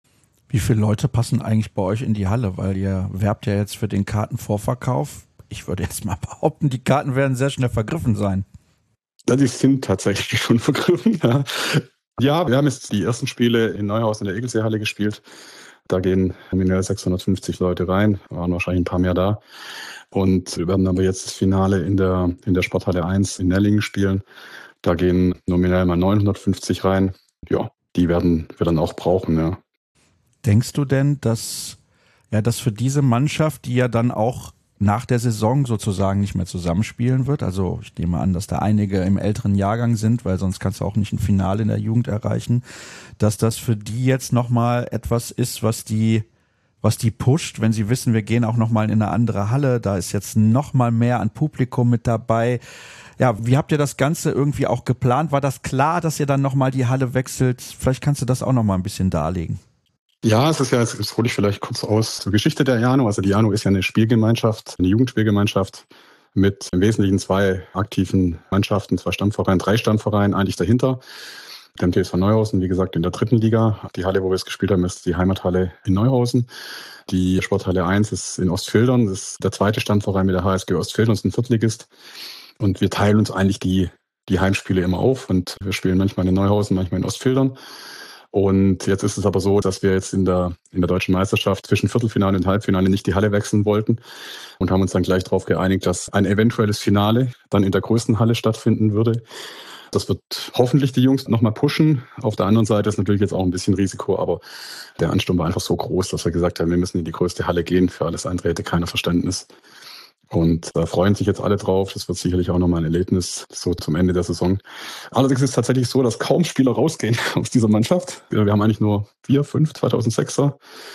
Wie viele Leute passen eigentlich bei euch in die Halle? Weil ihr werbt ja jetzt für den Kartenvorverkauf. Ich würde jetzt mal behaupten, die Karten werden sehr schnell vergriffen sein. Ja, die sind tatsächlich schon vergriffen. Ja. ja, wir haben jetzt die ersten Spiele in Neuhaus in der Egelsee-Halle gespielt. Da gehen nominell sechshundertfünfzig Leute rein, waren wahrscheinlich ein paar mehr da. Und wir werden aber jetzt das Finale in der, in der Sporthalle eins in Nellingen spielen. Da gehen nominell mal neunhundertfünfzig rein. Ja, die werden wir dann auch brauchen, ja. Denkst du denn, dass, ja, dass für diese Mannschaft, die ja dann auch nach der Saison sozusagen nicht mehr zusammenspielen wird, also ich nehme an, dass da einige im älteren Jahrgang sind, weil sonst kannst du auch nicht ein Finale in der Jugend erreichen, dass das für die jetzt nochmal etwas ist, was die was die pusht, wenn sie wissen, wir gehen auch nochmal in eine andere Halle, da ist jetzt nochmal mehr an Publikum mit dabei. Ja, wie habt ihr das Ganze irgendwie auch geplant? War das klar, dass ihr dann nochmal die Halle wechselt? Vielleicht kannst du das auch nochmal ein bisschen darlegen. Ja, es ist ja, jetzt, jetzt hole ich vielleicht kurz aus zur Geschichte der Jano. Also die Jano ist ja eine Spielgemeinschaft, eine Jugendspielgemeinschaft mit im Wesentlichen zwei aktiven Mannschaften, zwei Stammvereinen, drei Stammvereinen eigentlich dahinter. Dem T S V Neuhausen, wie gesagt, in der dritten Liga. Die Halle, wo wir es gespielt haben, ist die Heimathalle in Neuhausen. Die Sporthalle eins ist in Ostfildern. Das ist der zweite Stammverein mit der H S G Ostfildern, das ist ein Viertligist. Und wir teilen uns eigentlich die, die Heimspiele immer auf. Und wir spielen manchmal in Neuhausen, manchmal in Ostfildern. Und jetzt ist es aber so, dass wir jetzt in der, in der deutschen Meisterschaft zwischen Viertelfinale und Halbfinale nicht die Halle wechseln wollten und haben uns dann gleich darauf geeinigt, dass ein eventuelles Finale dann in der größten Halle stattfinden würde. Das wird hoffentlich die Jungs nochmal pushen. Auf der anderen Seite ist natürlich jetzt auch ein bisschen Risiko, aber der Ansturm war einfach so groß, dass wir gesagt haben, wir müssen in die größte Halle gehen. Für alles andere hätte keiner Verständnis. Und da freuen sich jetzt alle drauf. Das wird sicherlich auch nochmal ein Erlebnis so zum Ende der Saison. Allerdings ist es tatsächlich so, dass kaum Spieler rausgehen aus dieser Mannschaft. Wir haben eigentlich nur vier, fünf zweitausendsechser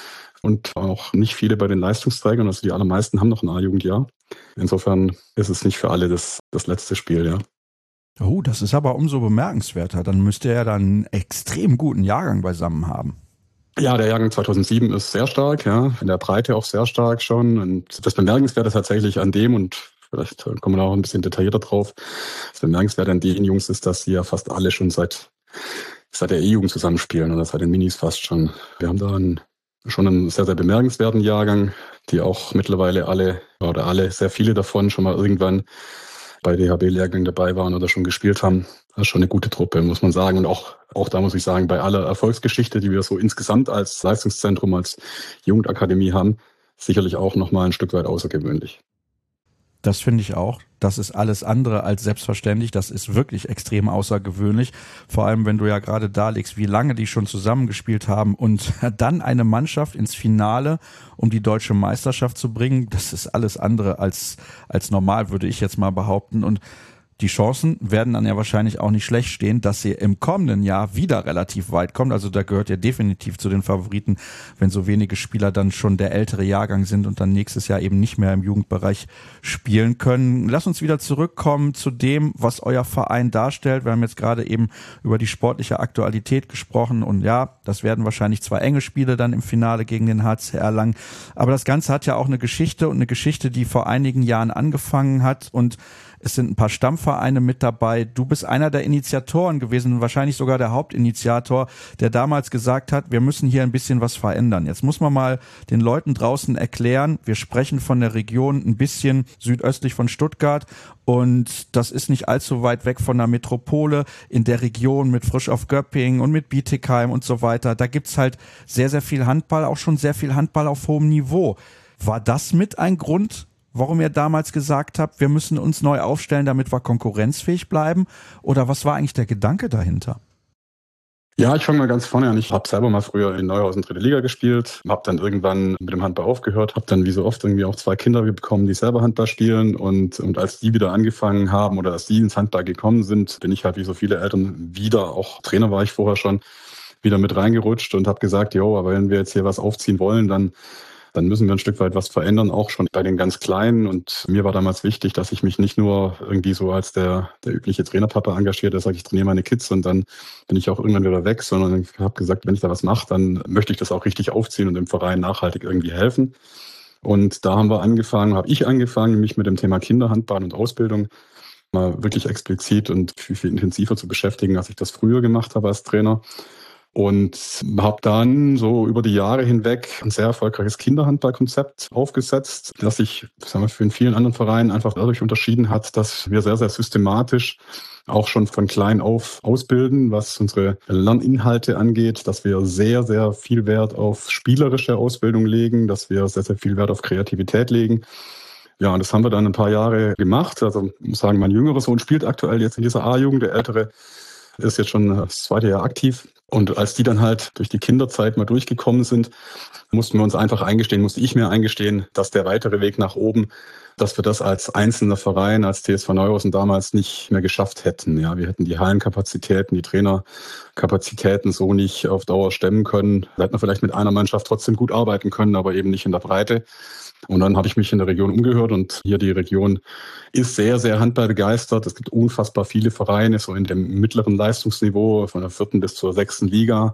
und auch nicht viele bei den Leistungsträgern. Also die allermeisten haben noch ein A-Jugendjahr. Insofern ist es nicht für alle das, das letzte Spiel, ja. Oh, das ist aber umso bemerkenswerter. Dann müsst ihr ja dann einen extrem guten Jahrgang beisammen haben. Ja, der Jahrgang zweitausendsieben ist sehr stark, ja, in der Breite auch sehr stark schon. Und das Bemerkenswerte tatsächlich an dem, und vielleicht kommen wir auch ein bisschen detaillierter drauf, das Bemerkenswerte an den Jungs ist, dass sie ja fast alle schon seit, seit der E-Jugend zusammenspielen oder seit den Minis fast schon. Wir haben da einen, schon einen sehr, sehr bemerkenswerten Jahrgang, die auch mittlerweile alle oder alle, sehr viele davon schon mal irgendwann bei D H B-Lehrgängen dabei waren oder schon gespielt haben. Das ist schon eine gute Truppe, muss man sagen. Und auch, auch da muss ich sagen, bei aller Erfolgsgeschichte, die wir so insgesamt als Leistungszentrum, als Jugendakademie haben, sicherlich auch nochmal ein Stück weit außergewöhnlich. Das finde ich auch. Das ist alles andere als selbstverständlich. Das ist wirklich extrem außergewöhnlich. Vor allem, wenn du ja gerade darlegst, wie lange die schon zusammengespielt haben und dann eine Mannschaft ins Finale, um die deutsche Meisterschaft zu bringen. Das ist alles andere als, als normal, würde ich jetzt mal behaupten. Und die Chancen werden dann ja wahrscheinlich auch nicht schlecht stehen, dass sie im kommenden Jahr wieder relativ weit kommt. Also da gehört ja definitiv zu den Favoriten, wenn so wenige Spieler dann schon der ältere Jahrgang sind und dann nächstes Jahr eben nicht mehr im Jugendbereich spielen können. Lass uns wieder zurückkommen zu dem, was euer Verein darstellt. Wir haben jetzt gerade eben über die sportliche Aktualität gesprochen und ja, das werden wahrscheinlich zwei enge Spiele dann im Finale gegen den H C Erlangen. Aber das Ganze hat ja auch eine Geschichte und eine Geschichte, die vor einigen Jahren angefangen hat und es sind ein paar Stammvereine mit dabei. Du bist einer der Initiatoren gewesen, wahrscheinlich sogar der Hauptinitiator, der damals gesagt hat, wir müssen hier ein bisschen was verändern. Jetzt muss man mal den Leuten draußen erklären, wir sprechen von der Region ein bisschen südöstlich von Stuttgart und das ist nicht allzu weit weg von der Metropole in der Region mit Frisch auf Göppingen und mit Bietigheim und so weiter. Da gibt's halt sehr, sehr viel Handball, auch schon sehr viel Handball auf hohem Niveau. War das mit ein Grund, warum ihr damals gesagt habt, wir müssen uns neu aufstellen, damit wir konkurrenzfähig bleiben? Oder was war eigentlich der Gedanke dahinter? Ja, ich fange mal ganz vorne an. Ich habe selber mal früher in Neuhausen dritte Liga gespielt, habe dann irgendwann mit dem Handball aufgehört, habe dann wie so oft irgendwie auch zwei Kinder bekommen, die selber Handball spielen und, und als die wieder angefangen haben oder als die ins Handball gekommen sind, bin ich halt wie so viele Eltern wieder, auch Trainer war ich vorher schon, wieder mit reingerutscht und habe gesagt, jo, aber wenn wir jetzt hier was aufziehen wollen, dann dann müssen wir ein Stück weit was verändern, auch schon bei den ganz Kleinen. Und mir war damals wichtig, dass ich mich nicht nur irgendwie so als der, der übliche Trainerpapa engagiere, der sagt, ich trainiere meine Kids und dann bin ich auch irgendwann wieder weg, sondern ich habe gesagt, wenn ich da was mache, dann möchte ich das auch richtig aufziehen und dem Verein nachhaltig irgendwie helfen. Und da haben wir angefangen, habe ich angefangen, mich mit dem Thema Kinderhandball und Ausbildung mal wirklich explizit und viel, viel intensiver zu beschäftigen, als ich das früher gemacht habe als Trainer. Und habe dann so über die Jahre hinweg ein sehr erfolgreiches Kinderhandballkonzept aufgesetzt, das sich, sagen wir, für in vielen anderen Vereinen einfach dadurch unterschieden hat, dass wir sehr, sehr systematisch auch schon von klein auf ausbilden, was unsere Lerninhalte angeht, dass wir sehr, sehr viel Wert auf spielerische Ausbildung legen, dass wir sehr, sehr viel Wert auf Kreativität legen. Ja, und das haben wir dann ein paar Jahre gemacht. Also ich muss sagen, mein jüngerer Sohn spielt aktuell jetzt in dieser A-Jugend, der ältere ist jetzt schon das zweite Jahr aktiv. Und als die dann halt durch die Kinderzeit mal durchgekommen sind, mussten wir uns einfach eingestehen, musste ich mir eingestehen, dass der weitere Weg nach oben, dass wir das als einzelner Verein, als T S V Neuhausen damals nicht mehr geschafft hätten. Ja, wir hätten die Hallenkapazitäten, die Trainerkapazitäten so nicht auf Dauer stemmen können. Da hätten wir vielleicht mit einer Mannschaft trotzdem gut arbeiten können, aber eben nicht in der Breite. Und dann habe ich mich in der Region umgehört und hier die Region ist sehr, sehr handballbegeistert. Es gibt unfassbar viele Vereine, so in dem mittleren Leistungsniveau, von der vierten bis zur sechsten Liga.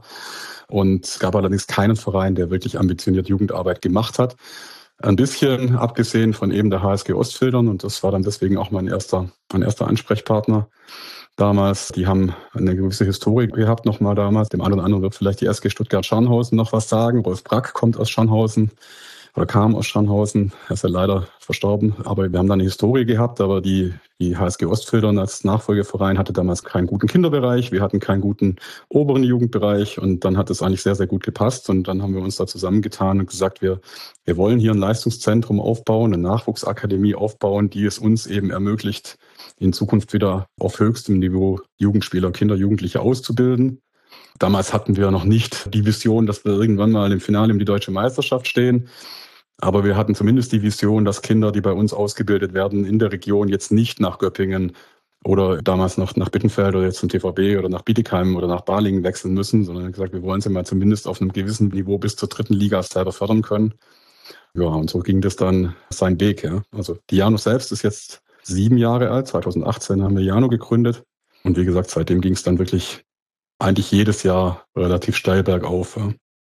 Und es gab allerdings keinen Verein, der wirklich ambitioniert Jugendarbeit gemacht hat. Ein bisschen abgesehen von eben der H S G Ostfildern, und das war dann deswegen auch mein erster, mein erster Ansprechpartner damals. Die haben eine gewisse Historie gehabt nochmal damals. Dem einen oder anderen wird vielleicht die S G Stuttgart-Scharnhausen noch was sagen. Rolf Brack kommt aus Scharnhausen. Oder kam aus Scharnhausen, er ist ja leider verstorben, aber wir haben da eine Historie gehabt, aber die, die H S G Ostfildern als Nachfolgeverein hatte damals keinen guten Kinderbereich, wir hatten keinen guten oberen Jugendbereich und dann hat es eigentlich sehr, sehr gut gepasst und dann haben wir uns da zusammengetan und gesagt, wir, wir wollen hier ein Leistungszentrum aufbauen, eine Nachwuchsakademie aufbauen, die es uns eben ermöglicht, in Zukunft wieder auf höchstem Niveau Jugendspieler, Kinder, Jugendliche auszubilden. Damals hatten wir noch nicht die Vision, dass wir irgendwann mal im Finale um die deutsche Meisterschaft stehen. Aber wir hatten zumindest die Vision, dass Kinder, die bei uns ausgebildet werden, in der Region jetzt nicht nach Göppingen oder damals noch nach Bittenfeld oder jetzt zum T V B oder nach Bietigheim oder nach Balingen wechseln müssen, sondern gesagt, wir wollen sie mal zumindest auf einem gewissen Niveau bis zur dritten Liga selber fördern können. Ja, und so ging das dann seinen Weg. Ja. Also die Jano selbst ist jetzt sieben Jahre alt. zweitausendachtzehn haben wir Jano gegründet. Und wie gesagt, seitdem ging es dann wirklich eigentlich jedes Jahr relativ steil bergauf. Ja.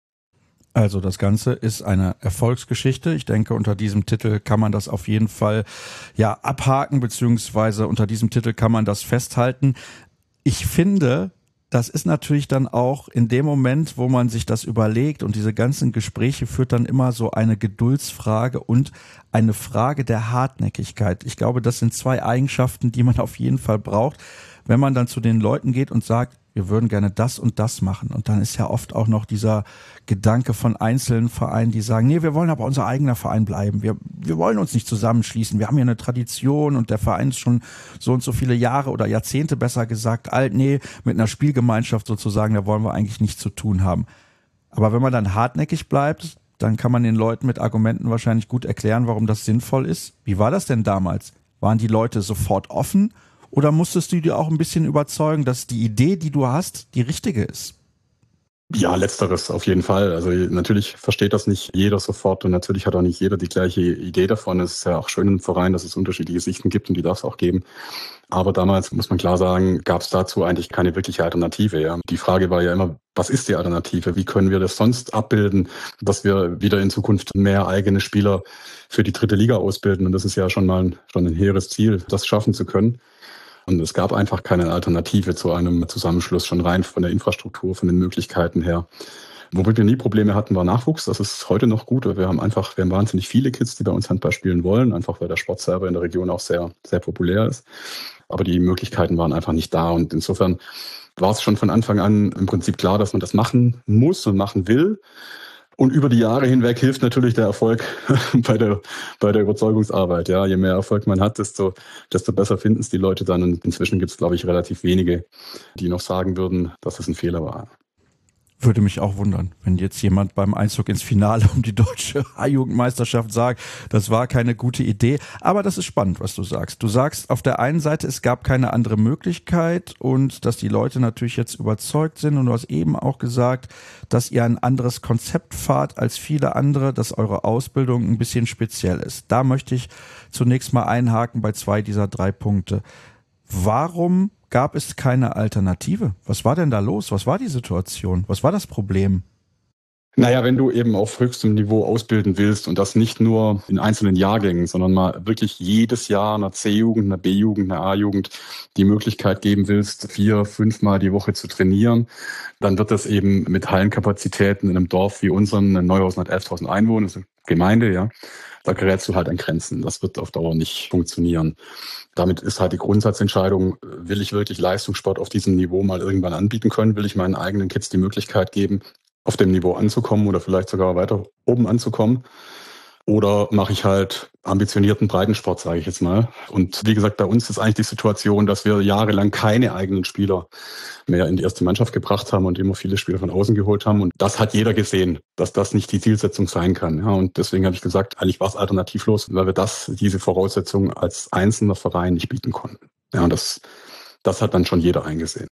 Also das Ganze ist eine Erfolgsgeschichte. Ich denke, unter diesem Titel kann man das auf jeden Fall ja abhaken, beziehungsweise unter diesem Titel kann man das festhalten. Ich finde, das ist natürlich dann auch in dem Moment, wo man sich das überlegt und diese ganzen Gespräche führt dann immer so eine Geduldsfrage und eine Frage der Hartnäckigkeit. Ich glaube, das sind zwei Eigenschaften, die man auf jeden Fall braucht, wenn man dann zu den Leuten geht und sagt, wir würden gerne das und das machen. Und dann ist ja oft auch noch dieser Gedanke von einzelnen Vereinen, die sagen, nee, wir wollen aber unser eigener Verein bleiben. Wir, wir wollen uns nicht zusammenschließen. Wir haben hier eine Tradition und der Verein ist schon so und so viele Jahre oder Jahrzehnte besser gesagt alt. Nee, mit einer Spielgemeinschaft sozusagen, da wollen wir eigentlich nichts zu tun haben. Aber wenn man dann hartnäckig bleibt, dann kann man den Leuten mit Argumenten wahrscheinlich gut erklären, warum das sinnvoll ist. Wie war das denn damals? Waren die Leute sofort offen? Oder musstest du dir auch ein bisschen überzeugen, dass die Idee, die du hast, die richtige ist? Ja, letzteres auf jeden Fall. Also natürlich versteht das nicht jeder sofort und natürlich hat auch nicht jeder die gleiche Idee davon. Es ist ja auch schön im Verein, dass es unterschiedliche Sichten gibt und die darf es auch geben. Aber damals, muss man klar sagen, gab es dazu eigentlich keine wirkliche Alternative. Ja. Die Frage war ja immer, was ist die Alternative? Wie können wir das sonst abbilden, dass wir wieder in Zukunft mehr eigene Spieler für die dritte Liga ausbilden? Und das ist ja schon mal ein, schon ein hehres Ziel, das schaffen zu können. Und es gab einfach keine Alternative zu einem Zusammenschluss, schon rein von der Infrastruktur, von den Möglichkeiten her. Womit wir nie Probleme hatten, war Nachwuchs. Das ist heute noch gut. Wir haben einfach, wir haben wahnsinnig viele Kids, die bei uns Handball spielen wollen, einfach weil der Sport selber in der Region auch sehr, sehr populär ist. Aber die Möglichkeiten waren einfach nicht da. Und insofern war es schon von Anfang an im Prinzip klar, dass man das machen muss und machen will. Und über die Jahre hinweg hilft natürlich der Erfolg bei der, bei der Überzeugungsarbeit. Ja, je mehr Erfolg man hat, desto, desto besser finden es die Leute dann. Und inzwischen gibt es, glaube ich, relativ wenige, die noch sagen würden, dass es ein Fehler war. Würde mich auch wundern, wenn jetzt jemand beim Einzug ins Finale um die deutsche A-Jugendmeisterschaft sagt, das war keine gute Idee. Aber das ist spannend, was du sagst. Du sagst auf der einen Seite, es gab keine andere Möglichkeit und dass die Leute natürlich jetzt überzeugt sind. Und du hast eben auch gesagt, dass ihr ein anderes Konzept fahrt als viele andere, dass eure Ausbildung ein bisschen speziell ist. Da möchte ich zunächst mal einhaken bei zwei dieser drei Punkte. Warum gab es keine Alternative? Was war denn da los? Was war die Situation? Was war das Problem? Naja, wenn du eben auf höchstem Niveau ausbilden willst und das nicht nur in einzelnen Jahrgängen, sondern mal wirklich jedes Jahr einer C-Jugend, einer B-Jugend, einer A-Jugend die Möglichkeit geben willst, vier, fünfmal die Woche zu trainieren, dann wird das eben mit Hallenkapazitäten in einem Dorf wie unserem, in Neuhausen hat elftausend Einwohner, das ist eine Gemeinde, ja, da gerätst du halt an Grenzen. Das wird auf Dauer nicht funktionieren. Damit ist halt die Grundsatzentscheidung, will ich wirklich Leistungssport auf diesem Niveau mal irgendwann anbieten können? Will ich meinen eigenen Kids die Möglichkeit geben, auf dem Niveau anzukommen oder vielleicht sogar weiter oben anzukommen? Oder mache ich halt ambitionierten Breitensport, sage ich jetzt mal. Und wie gesagt, bei uns ist eigentlich die Situation, dass wir jahrelang keine eigenen Spieler mehr in die erste Mannschaft gebracht haben und immer viele Spieler von außen geholt haben. Und das hat jeder gesehen, dass das nicht die Zielsetzung sein kann. Ja, und deswegen habe ich gesagt, eigentlich war es alternativlos, weil wir das, diese Voraussetzung als einzelner Verein nicht bieten konnten. Ja, und das, das hat dann schon jeder eingesehen.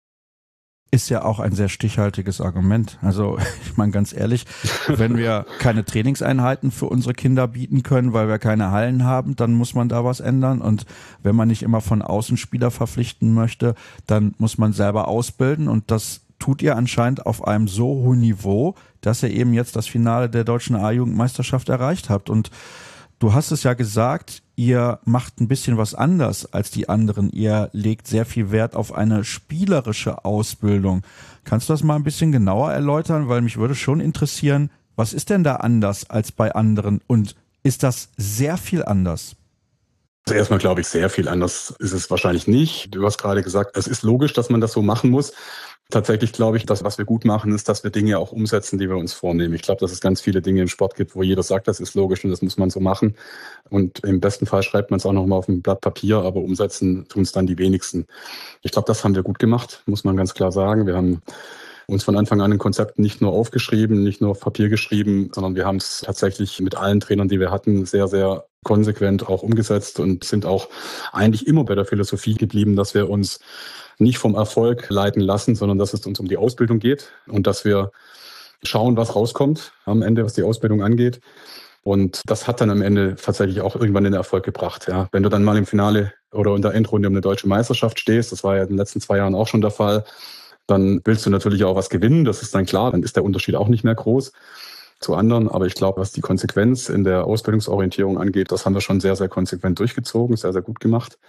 Ist ja auch ein sehr stichhaltiges Argument. Also ich meine ganz ehrlich, wenn wir keine Trainingseinheiten für unsere Kinder bieten können, weil wir keine Hallen haben, dann muss man da was ändern. Und wenn man nicht immer von außen Spieler verpflichten möchte, dann muss man selber ausbilden. Und das tut ihr anscheinend auf einem so hohen Niveau, dass ihr eben jetzt das Finale der deutschen A-Jugendmeisterschaft erreicht habt. Und du hast es ja gesagt, ihr macht ein bisschen was anders als die anderen. Ihr legt sehr viel Wert auf eine spielerische Ausbildung. Kannst du das mal ein bisschen genauer erläutern? Weil mich würde schon interessieren, was ist denn da anders als bei anderen? Und ist das sehr viel anders? Also erstmal glaube ich, sehr viel anders ist es wahrscheinlich nicht. Du hast gerade gesagt, es ist logisch, dass man das so machen muss. Tatsächlich glaube ich, dass was wir gut machen, ist, dass wir Dinge auch umsetzen, die wir uns vornehmen. Ich glaube, dass es ganz viele Dinge im Sport gibt, wo jeder sagt, das ist logisch und das muss man so machen. Und im besten Fall schreibt man es auch noch mal auf ein Blatt Papier, aber umsetzen tun es dann die wenigsten. Ich glaube, das haben wir gut gemacht, muss man ganz klar sagen. Wir haben uns von Anfang an ein Konzept nicht nur aufgeschrieben, nicht nur auf Papier geschrieben, sondern wir haben es tatsächlich mit allen Trainern, die wir hatten, sehr, sehr konsequent auch umgesetzt und sind auch eigentlich immer bei der Philosophie geblieben, dass wir uns nicht vom Erfolg leiten lassen, sondern dass es uns um die Ausbildung geht und dass wir schauen, was rauskommt am Ende, was die Ausbildung angeht. Und das hat dann am Ende tatsächlich auch irgendwann den Erfolg gebracht. Ja, wenn du dann mal im Finale oder in der Endrunde um eine deutsche Meisterschaft stehst, das war ja in den letzten zwei Jahren auch schon der Fall, dann willst du natürlich auch was gewinnen. Das ist dann klar, dann ist der Unterschied auch nicht mehr groß zu anderen. Aber ich glaube, was die Konsequenz in der Ausbildungsorientierung angeht, das haben wir schon sehr, sehr konsequent durchgezogen, sehr, sehr gut gemacht.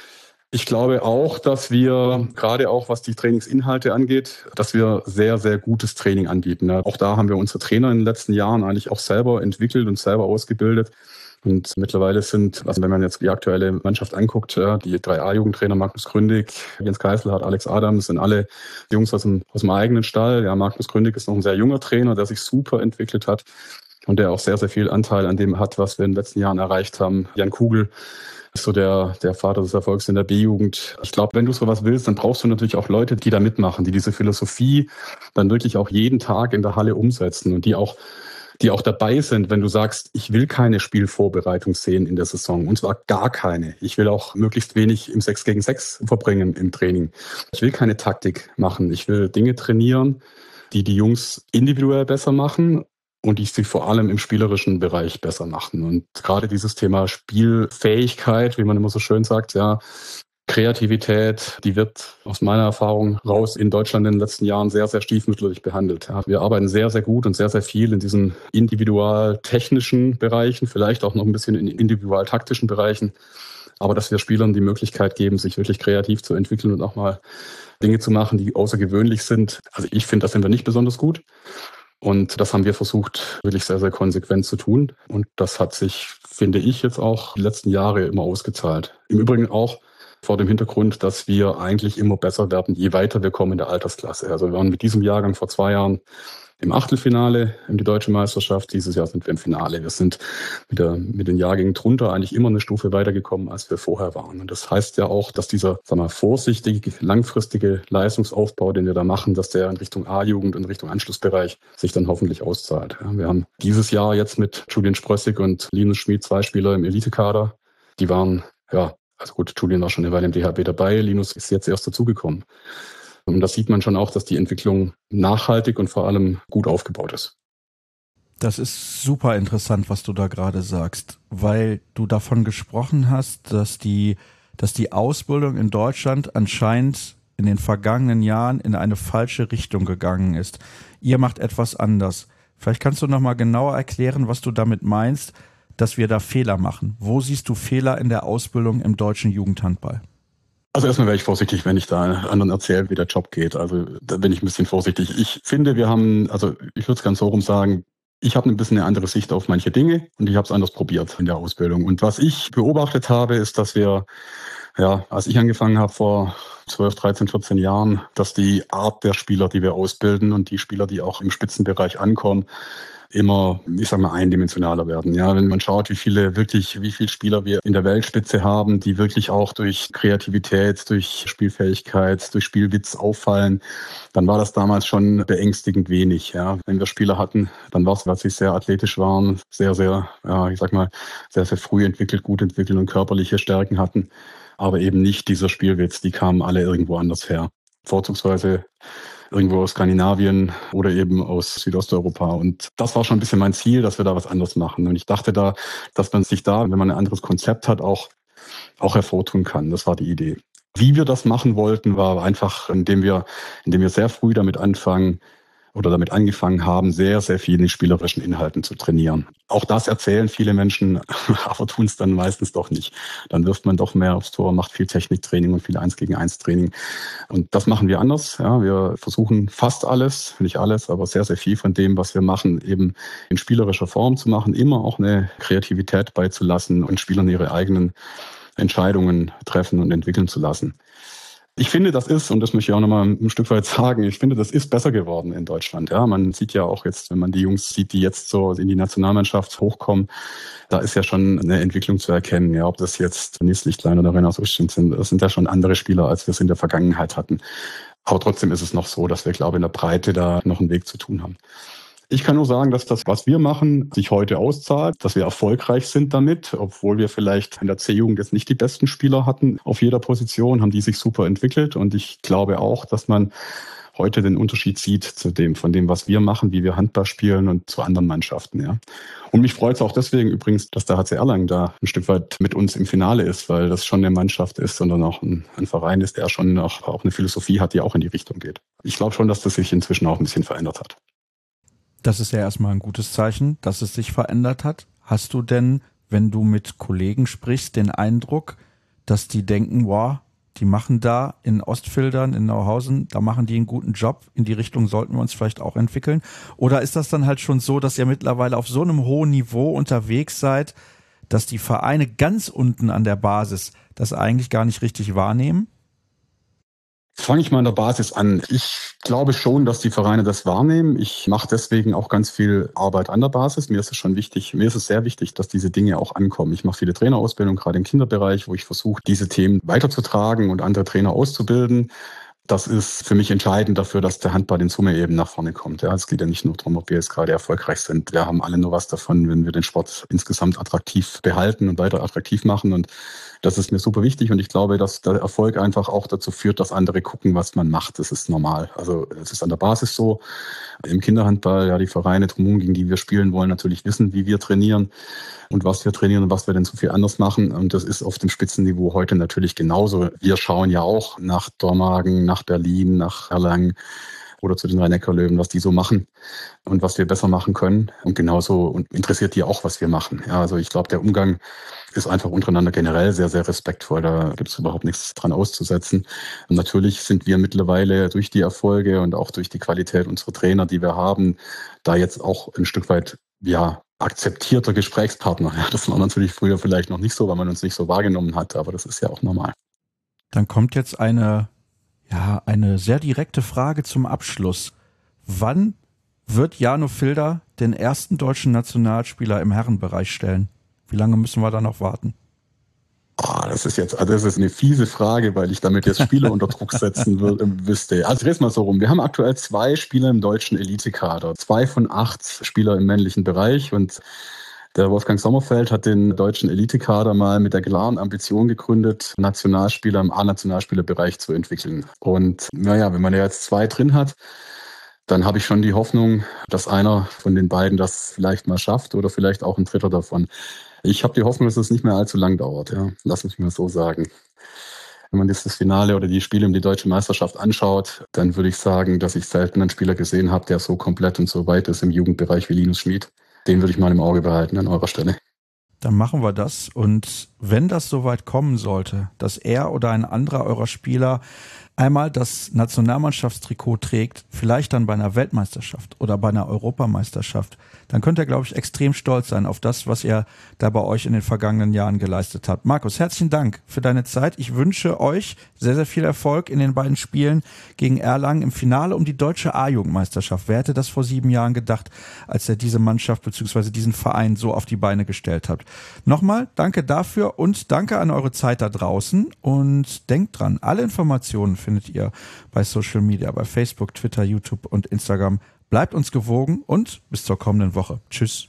Ich glaube auch, dass wir, gerade auch was die Trainingsinhalte angeht, dass wir sehr, sehr gutes Training anbieten. Auch da haben wir unsere Trainer in den letzten Jahren eigentlich auch selber entwickelt und selber ausgebildet. Und mittlerweile sind, also wenn man jetzt die aktuelle Mannschaft anguckt, die drei A-Jugendtrainer, Magnus Gründig, Jens Geiselhardt, Alex Adams, sind alle Jungs aus dem, aus dem eigenen Stall. Ja, Magnus Gründig ist noch ein sehr junger Trainer, der sich super entwickelt hat und der auch sehr, sehr viel Anteil an dem hat, was wir in den letzten Jahren erreicht haben. Jan Kugel ist so der, der Vater des Erfolgs in der B-Jugend. Ich glaube, wenn du sowas willst, dann brauchst du natürlich auch Leute, die da mitmachen, die diese Philosophie dann wirklich auch jeden Tag in der Halle umsetzen und die auch die auch dabei sind, wenn du sagst, ich will keine Spielvorbereitung sehen in der Saison, und zwar gar keine. Ich will auch möglichst wenig im sechs gegen sechs verbringen im Training. Ich will keine Taktik machen. Ich will Dinge trainieren, die die Jungs individuell besser machen und die sie vor allem im spielerischen Bereich besser machen. Und gerade dieses Thema Spielfähigkeit, wie man immer so schön sagt, ja, Kreativität, die wird aus meiner Erfahrung raus in Deutschland in den letzten Jahren sehr, sehr stiefmütterlich behandelt. Ja, wir arbeiten sehr, sehr gut und sehr, sehr viel in diesen individual-technischen Bereichen, vielleicht auch noch ein bisschen in individual-taktischen Bereichen. Aber dass wir Spielern die Möglichkeit geben, sich wirklich kreativ zu entwickeln und auch mal Dinge zu machen, die außergewöhnlich sind. Also ich finde, das sind wir nicht besonders gut. Und das haben wir versucht, wirklich sehr, sehr konsequent zu tun. Und das hat sich, finde ich, jetzt auch die letzten Jahre immer ausgezahlt. Im Übrigen auch vor dem Hintergrund, dass wir eigentlich immer besser werden, je weiter wir kommen in der Altersklasse. Also wir waren mit diesem Jahrgang vor zwei Jahren im Achtelfinale in die Deutsche Meisterschaft. Dieses Jahr sind wir im Finale. Wir sind mit, der, mit den Jahrgängen drunter eigentlich immer eine Stufe weitergekommen, als wir vorher waren. Und das heißt ja auch, dass dieser, sagen wir mal, vorsichtige, langfristige Leistungsaufbau, den wir da machen, dass der in Richtung A-Jugend und Richtung Anschlussbereich sich dann hoffentlich auszahlt. Ja, wir haben dieses Jahr jetzt mit Julian Sprössig und Linus Schmid zwei Spieler im Elitekader. Die waren, ja, also gut, Julian war schon eine Weile im D H B dabei, Linus ist jetzt erst dazugekommen. Und da sieht man schon auch, dass die Entwicklung nachhaltig und vor allem gut aufgebaut ist. Das ist super interessant, was du da gerade sagst, weil du davon gesprochen hast, dass die, dass die Ausbildung in Deutschland anscheinend in den vergangenen Jahren in eine falsche Richtung gegangen ist. Ihr macht etwas anders. Vielleicht kannst du noch mal genauer erklären, was du damit meinst, dass wir da Fehler machen. Wo siehst du Fehler in der Ausbildung im deutschen Jugendhandball? Also erstmal wäre ich vorsichtig, wenn ich da anderen erzähle, wie der Job geht. Also da bin ich ein bisschen vorsichtig. Ich finde, wir haben, also ich würde es ganz so rum sagen, ich habe ein bisschen eine andere Sicht auf manche Dinge und ich habe es anders probiert in der Ausbildung. Und was ich beobachtet habe, ist, dass wir, ja, als ich angefangen habe vor zwölf, dreizehn, vierzehn Jahren, dass die Art der Spieler, die wir ausbilden und die Spieler, die auch im Spitzenbereich ankommen, immer, ich sag mal, eindimensionaler werden. Ja, wenn man schaut, wie viele wirklich, wie viele Spieler wir in der Weltspitze haben, die wirklich auch durch Kreativität, durch Spielfähigkeit, durch Spielwitz auffallen, dann war das damals schon beängstigend wenig. Ja, wenn wir Spieler hatten, dann war es, weil sie sehr athletisch waren, sehr, sehr, ja, ich sag mal, sehr, sehr früh entwickelt, gut entwickelt und körperliche Stärken hatten, aber eben nicht dieser Spielwitz. Die kamen alle irgendwo anders her. Vorzugsweise irgendwo aus Skandinavien oder eben aus Südosteuropa. Und das war schon ein bisschen mein Ziel, dass wir da was anderes machen. Und ich dachte da, dass man sich da, wenn man ein anderes Konzept hat, auch, auch hervortun kann. Das war die Idee. Wie wir das machen wollten, war einfach, indem wir, indem wir sehr früh damit anfangen, oder damit angefangen haben, sehr, sehr viel in spielerischen Inhalten zu trainieren. Auch das erzählen viele Menschen, aber tun es dann meistens doch nicht. Dann wirft man doch mehr aufs Tor, macht viel Techniktraining und viel eins gegen eins Training. Und das machen wir anders. Ja, wir versuchen fast alles, nicht alles, aber sehr, sehr viel von dem, was wir machen, eben in spielerischer Form zu machen, immer auch eine Kreativität beizulassen und Spielern ihre eigenen Entscheidungen treffen und entwickeln zu lassen. Ich finde, das ist, und das möchte ich auch nochmal ein Stück weit sagen, ich finde, das ist besser geworden in Deutschland. Ja, man sieht ja auch jetzt, wenn man die Jungs sieht, die jetzt so in die Nationalmannschaft hochkommen, da ist ja schon eine Entwicklung zu erkennen. Ja, ob das jetzt Nils Lichtlein oder Renas Uschin sind, das sind ja schon andere Spieler, als wir es in der Vergangenheit hatten. Aber trotzdem ist es noch so, dass wir, glaube ich, in der Breite da noch einen Weg zu tun haben. Ich kann nur sagen, dass das, was wir machen, sich heute auszahlt, dass wir erfolgreich sind damit, obwohl wir vielleicht in der C-Jugend jetzt nicht die besten Spieler hatten. Auf jeder Position haben die sich super entwickelt und ich glaube auch, dass man heute den Unterschied sieht zu dem, von dem, was wir machen, wie wir Handball spielen und zu anderen Mannschaften. Ja. Und mich freut es auch deswegen übrigens, dass der H C Erlangen da ein Stück weit mit uns im Finale ist, weil das schon eine Mannschaft ist, sondern auch ein, ein Verein ist, der schon auch, auch eine Philosophie hat, die auch in die Richtung geht. Ich glaube schon, dass das sich inzwischen auch ein bisschen verändert hat. Das ist ja erstmal ein gutes Zeichen, dass es sich verändert hat. Hast du denn, wenn du mit Kollegen sprichst, den Eindruck, dass die denken, wow, die machen da in Ostfildern, in Nauhausen, da machen die einen guten Job, in die Richtung sollten wir uns vielleicht auch entwickeln? Oder ist das dann halt schon so, dass ihr mittlerweile auf so einem hohen Niveau unterwegs seid, dass die Vereine ganz unten an der Basis das eigentlich gar nicht richtig wahrnehmen? Fange ich mal an der Basis an. Ich glaube schon, dass die Vereine das wahrnehmen. Ich mache deswegen auch ganz viel Arbeit an der Basis. Mir ist es schon wichtig, mir ist es sehr wichtig, dass diese Dinge auch ankommen. Ich mache viele Trainerausbildungen, gerade im Kinderbereich, wo ich versuche, diese Themen weiterzutragen und andere Trainer auszubilden. Das ist für mich entscheidend dafür, dass der Handball in Summe eben nach vorne kommt. Ja, es geht ja nicht nur darum, ob wir jetzt gerade erfolgreich sind. Wir haben alle nur was davon, wenn wir den Sport insgesamt attraktiv behalten und weiter attraktiv machen. Und das ist mir super wichtig. Und ich glaube, dass der Erfolg einfach auch dazu führt, dass andere gucken, was man macht. Das ist normal. Also es ist an der Basis so. Im Kinderhandball, ja, die Vereine drumherum, gegen die wir spielen wollen, natürlich wissen, wie wir trainieren und was wir trainieren und was wir denn so viel anders machen. Und das ist auf dem Spitzenniveau heute natürlich genauso. Wir schauen ja auch nach Dormagen, nach Berlin, nach Erlangen oder zu den Rhein-Neckar-Löwen, was die so machen und was wir besser machen können. Und genauso interessiert die auch, was wir machen. Ja, also ich glaube, der Umgang ist einfach untereinander generell sehr, sehr respektvoll. Da gibt es überhaupt nichts dran auszusetzen. Und natürlich sind wir mittlerweile durch die Erfolge und auch durch die Qualität unserer Trainer, die wir haben, da jetzt auch ein Stück weit, ja, akzeptierter Gesprächspartner. Ja, das war natürlich früher vielleicht noch nicht so, weil man uns nicht so wahrgenommen hat, aber das ist ja auch normal. Dann kommt jetzt eine, ja, eine sehr direkte Frage zum Abschluss. Wann wird Jano Filder den ersten deutschen Nationalspieler im Herrenbereich stellen? Wie lange müssen wir da noch warten? Oh, das ist jetzt, also das ist eine fiese Frage, weil ich damit jetzt Spieler unter Druck setzen würde, wüsste. Also dreh's mal so rum. Wir haben aktuell zwei Spieler im deutschen Elitekader. Zwei von acht Spieler im männlichen Bereich und der Wolfgang Sommerfeld hat den deutschen Elitekader mal mit der klaren Ambition gegründet, Nationalspieler im A-Nationalspielerbereich zu entwickeln. Und naja, wenn man ja jetzt zwei drin hat, dann habe ich schon die Hoffnung, dass einer von den beiden das vielleicht mal schafft oder vielleicht auch ein dritter davon. Ich habe die Hoffnung, dass es nicht mehr allzu lang dauert. Ja. Lass mich mal so sagen. Wenn man jetzt das Finale oder die Spiele um die deutsche Meisterschaft anschaut, dann würde ich sagen, dass ich selten einen Spieler gesehen habe, der so komplett und so weit ist im Jugendbereich wie Linus Schmid. Den würde ich mal im Auge behalten an eurer Stelle. Dann machen wir das. Und wenn das soweit kommen sollte, dass er oder ein anderer eurer Spieler einmal das Nationalmannschaftstrikot trägt, vielleicht dann bei einer Weltmeisterschaft oder bei einer Europameisterschaft, dann könnt ihr, glaube ich, extrem stolz sein auf das, was ihr da bei euch in den vergangenen Jahren geleistet habt. Markus, herzlichen Dank für deine Zeit. Ich wünsche euch sehr, sehr viel Erfolg in den beiden Spielen gegen Erlangen im Finale um die deutsche A-Jugendmeisterschaft. Wer hätte das vor sieben Jahren gedacht, als er diese Mannschaft bzw. diesen Verein so auf die Beine gestellt hat? Nochmal, danke dafür und danke an eure Zeit da draußen und denkt dran, alle Informationen findet ihr bei Social Media, bei Facebook, Twitter, YouTube und Instagram. Bleibt uns gewogen und bis zur kommenden Woche. Tschüss.